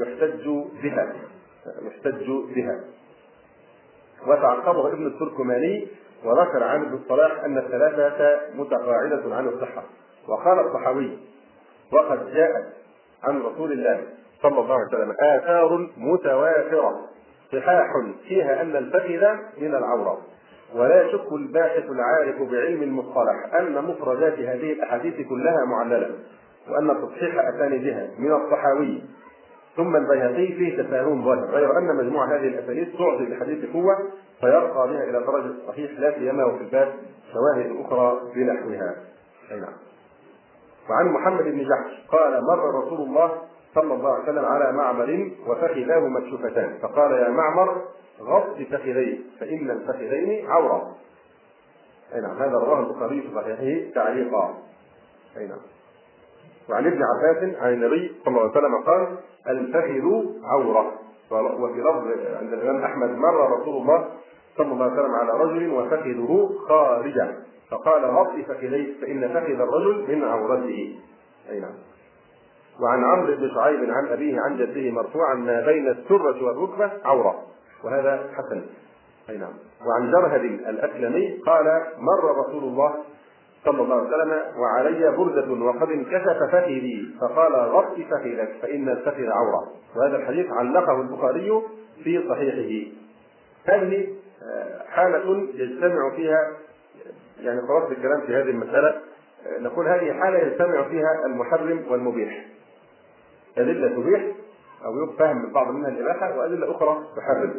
يحتج بها. وتعقبه ابن التركماني وذكر عن ابن الصلاح أن الثلاثة متقاعدة عن الصحة. وقال الطحاوي: وقد جاءت عن رسول الله صلى الله عليه وسلم آثار متواترة صحاح فيها أن الفخذ من العورة، ولا يشك الباحث العارف بعلم المصطلح أن مفردات هذه الأحاديث كلها معللة، وأن تصحيح أسانيدها من الطحاوي ثم البيهقي فيه تفاهم ظاهر، غير أن مجموع هذه الأسانيد تعطي للحديث قوة فيرقى بها إلى درجة الصحيح، لا سيما وفي الباب شواهد أخرى بنحوها. نعم. وعن محمد بن جحش قال: مر رسول الله صلى الله عليه وسلم على معمر وفخذاه مكشوفتان، فقال: يا معمر غض فخذيه فإن الفخذين عورة. نعم. هذا رواه البخاري في صحيحه تعليقا. نعم. وعن ابن عباس عن النبي صلى الله عليه وسلم قال: الفخذ عورة. وفي لفظ عند الإمام أحمد: مر رسول الله صلى الله عليه وسلم على رجل وفخذه خارجة، فقال: غض فخذيه فإن فخذ الرجل من عورته. أي نعم. وعن عمرو بن شعيب عن أبيه عن جده مرفوعا: ما بين السرة والركبة عورة، وهذا حسن. أي نعم. وعن جرهد الأسلمي قال: مر رسول الله صلى الله عليه وسلم وعلي بردة وقد انكشف فخذي، فقال: غض فخذك فإن الفخذ عورة. وهذا الحديث علقه البخاري في صحيحه. هذه حالة يجتمع فيها، يعني خلاص الكلام في هذه المسألة نقول هذه حالة يجتمع فيها المحرم والمبيح. أدلة تبيح أو يفهم من بعض منها الإباحة، وأدلة أخرى تحرم،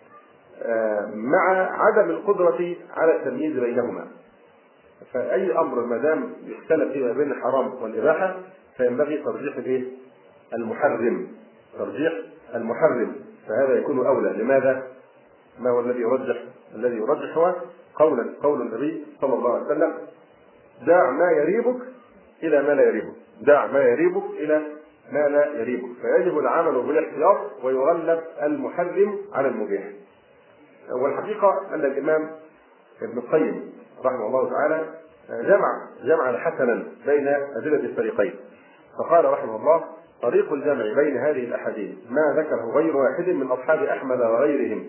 مع عدم القدرة على التمييز بينهما. فأي أمر ما دام يختلف فيما بين الحرام والإباحة فينبغي ترجيح المحرم، فهذا يكون أولى. لماذا؟ ما هو الذي يرجح؟ الذي يرجح هو قول النبي صلى الله عليه وسلم: دع ما يريبك إلى ما لا يريبك، دع ما يريبك إلى ما لا يريبك. فيجب العمل بالاحتياط ويغلب المحرم على المبيح. والحقيقة أن الإمام ابن القيم رحمه الله تعالى جمع حسنا بين أدلة الفريقين، فقال رحمه الله: طريق الجمع بين هذه الأحاديث ما ذكره غير واحد من أصحاب أحمد وغيرهم،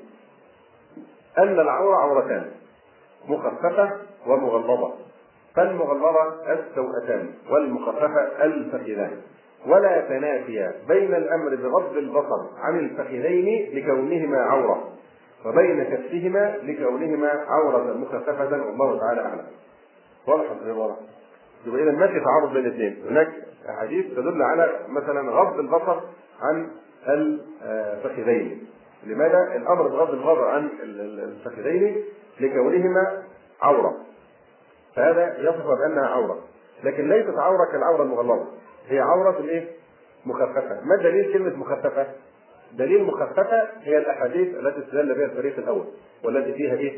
أن العورة عورتان: مخففة ومغلظة، فالمغلظة السوءتان والمخففة الفخذان، ولا تنافي بين الأمر بغض البصر عن الفخذين لكونهما عورة، وبين كفهما لكونهما عورة مخففة، والله تعالى أعلم. واضح العبارة؟ يبقى إذا ما في تعارض بين الاثنين. هناك أحاديث تدل على مثلا غض البصر عن الفخذين. لماذا؟ الأمر بغض البصر عن الفخذين لكونهما عورة، فهذا يصف بأنها عورة، لكن ليست عورة كالعورة المغلظة، هي عورة مخففة. ما دليل كلمة مخففة؟ دليل مخففة هي الأحاديث التي استدل بها الفريق الأول، والتي فيها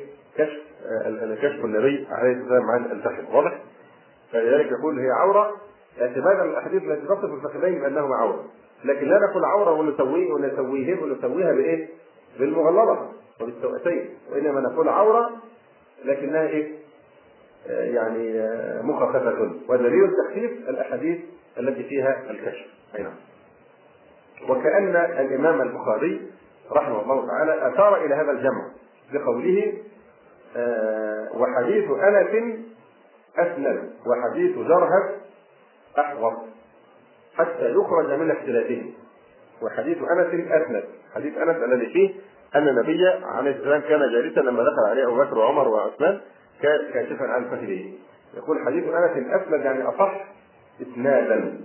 كشف النبي عليه الصلاة والسلام عن الفخذ. واضح؟ فلذلك يقول هي عورة اعتمادا على الأحاديث التي تصف الفخذين بأنهما عورة، لكن لا نقول عورة ونسويها بإيه؟ بالمغلظة وبالسوءتين، وإنما نقول عورة لكنها يعني مخففة. ودليل التخفيف الأحاديث التي فيها الكشف. نعم. وكأن الإمام البخاري رحمه الله تعالى أشار إلى هذا الجمع بقوله: وحديث أنس أسند وحديث جرهد أحوط، حتى يخرج من اختلافهم. وحديث أنس أسند، حديث أنس الذي فيه أن النبي عليه السلام كان جالسا لما دخل عليه أبو بكر وعمر وعثمان كاشفا عن فخذه. يقول حديث أنس أسند يعني أصح إسنادا،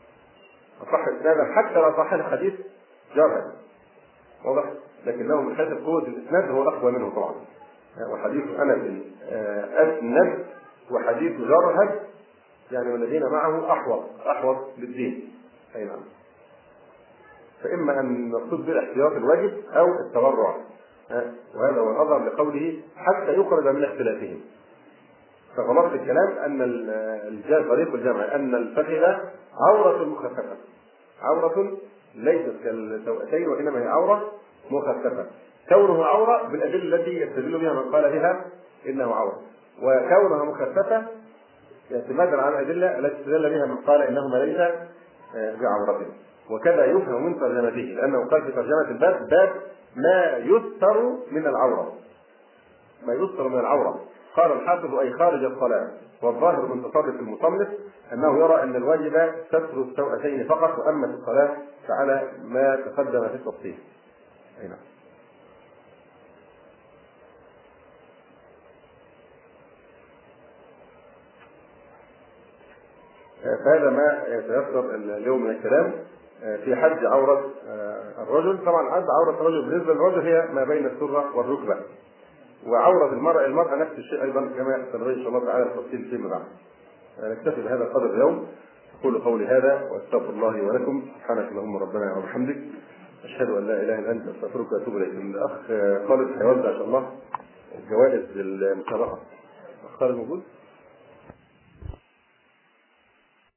حتى لو صح الحديث جرهد. واضح؟ لكنه من حيث قوة الإسناد هو أقوى منه طبعا. وحديث أنس أسند وحديث جرهد يعني والذين معه أحوط للدين. أي نعم. فإما أن نقصد بالاحتياط الواجب أو التورع. وهذا هو الأظهر لقوله حتى يخرج من اختلافهم. فغلط الكلام أن طريق الجمع أن الفخذ عورة مخففة، عورة ليست كالسوأتين وإنما هي عورة مخففة. كونه عورة بالأدلة التي يستدل بها من قال بها إنه عورة، وكونها مخففة اعتمادا على الأدلة التي استدل بها من قال إنهما ليس بعورة. وكذا يفهم من ترجمته، لأنه قال في ترجمة الباب باب ما يستر من العورة، ما يستر من العورة. قال الحافظ أي خارج الصلاة، والظاهر من تصرف المصنف أنه يرى أن الواجب ستر السوأتين فقط، وأما في الصلاة فعلى ما تقدم في التفصيل. نعم. فهذا ما يتيسر اليوم من الكلام في حد عورة الرجل. طبعا حد عورة الرجل بالنسبة للرجل هي ما بين السرة والركبة، وعورة المرأة نفس الشيء أيضا كما سنبين إن شاء الله تعالى التفصيل فيما بعد. نكتفي بهذا القدر اليوم. أقول قولي هذا وأستغفر الله ولكم. سبحانك اللهم ربنا وبحمدك، أشهد أن لا إله إلا أنت، أستغفرك وأتوب إليك. الأخ خالد هيوزع إن شاء الله جوائز للمسابقة. الأخ خالد موجود؟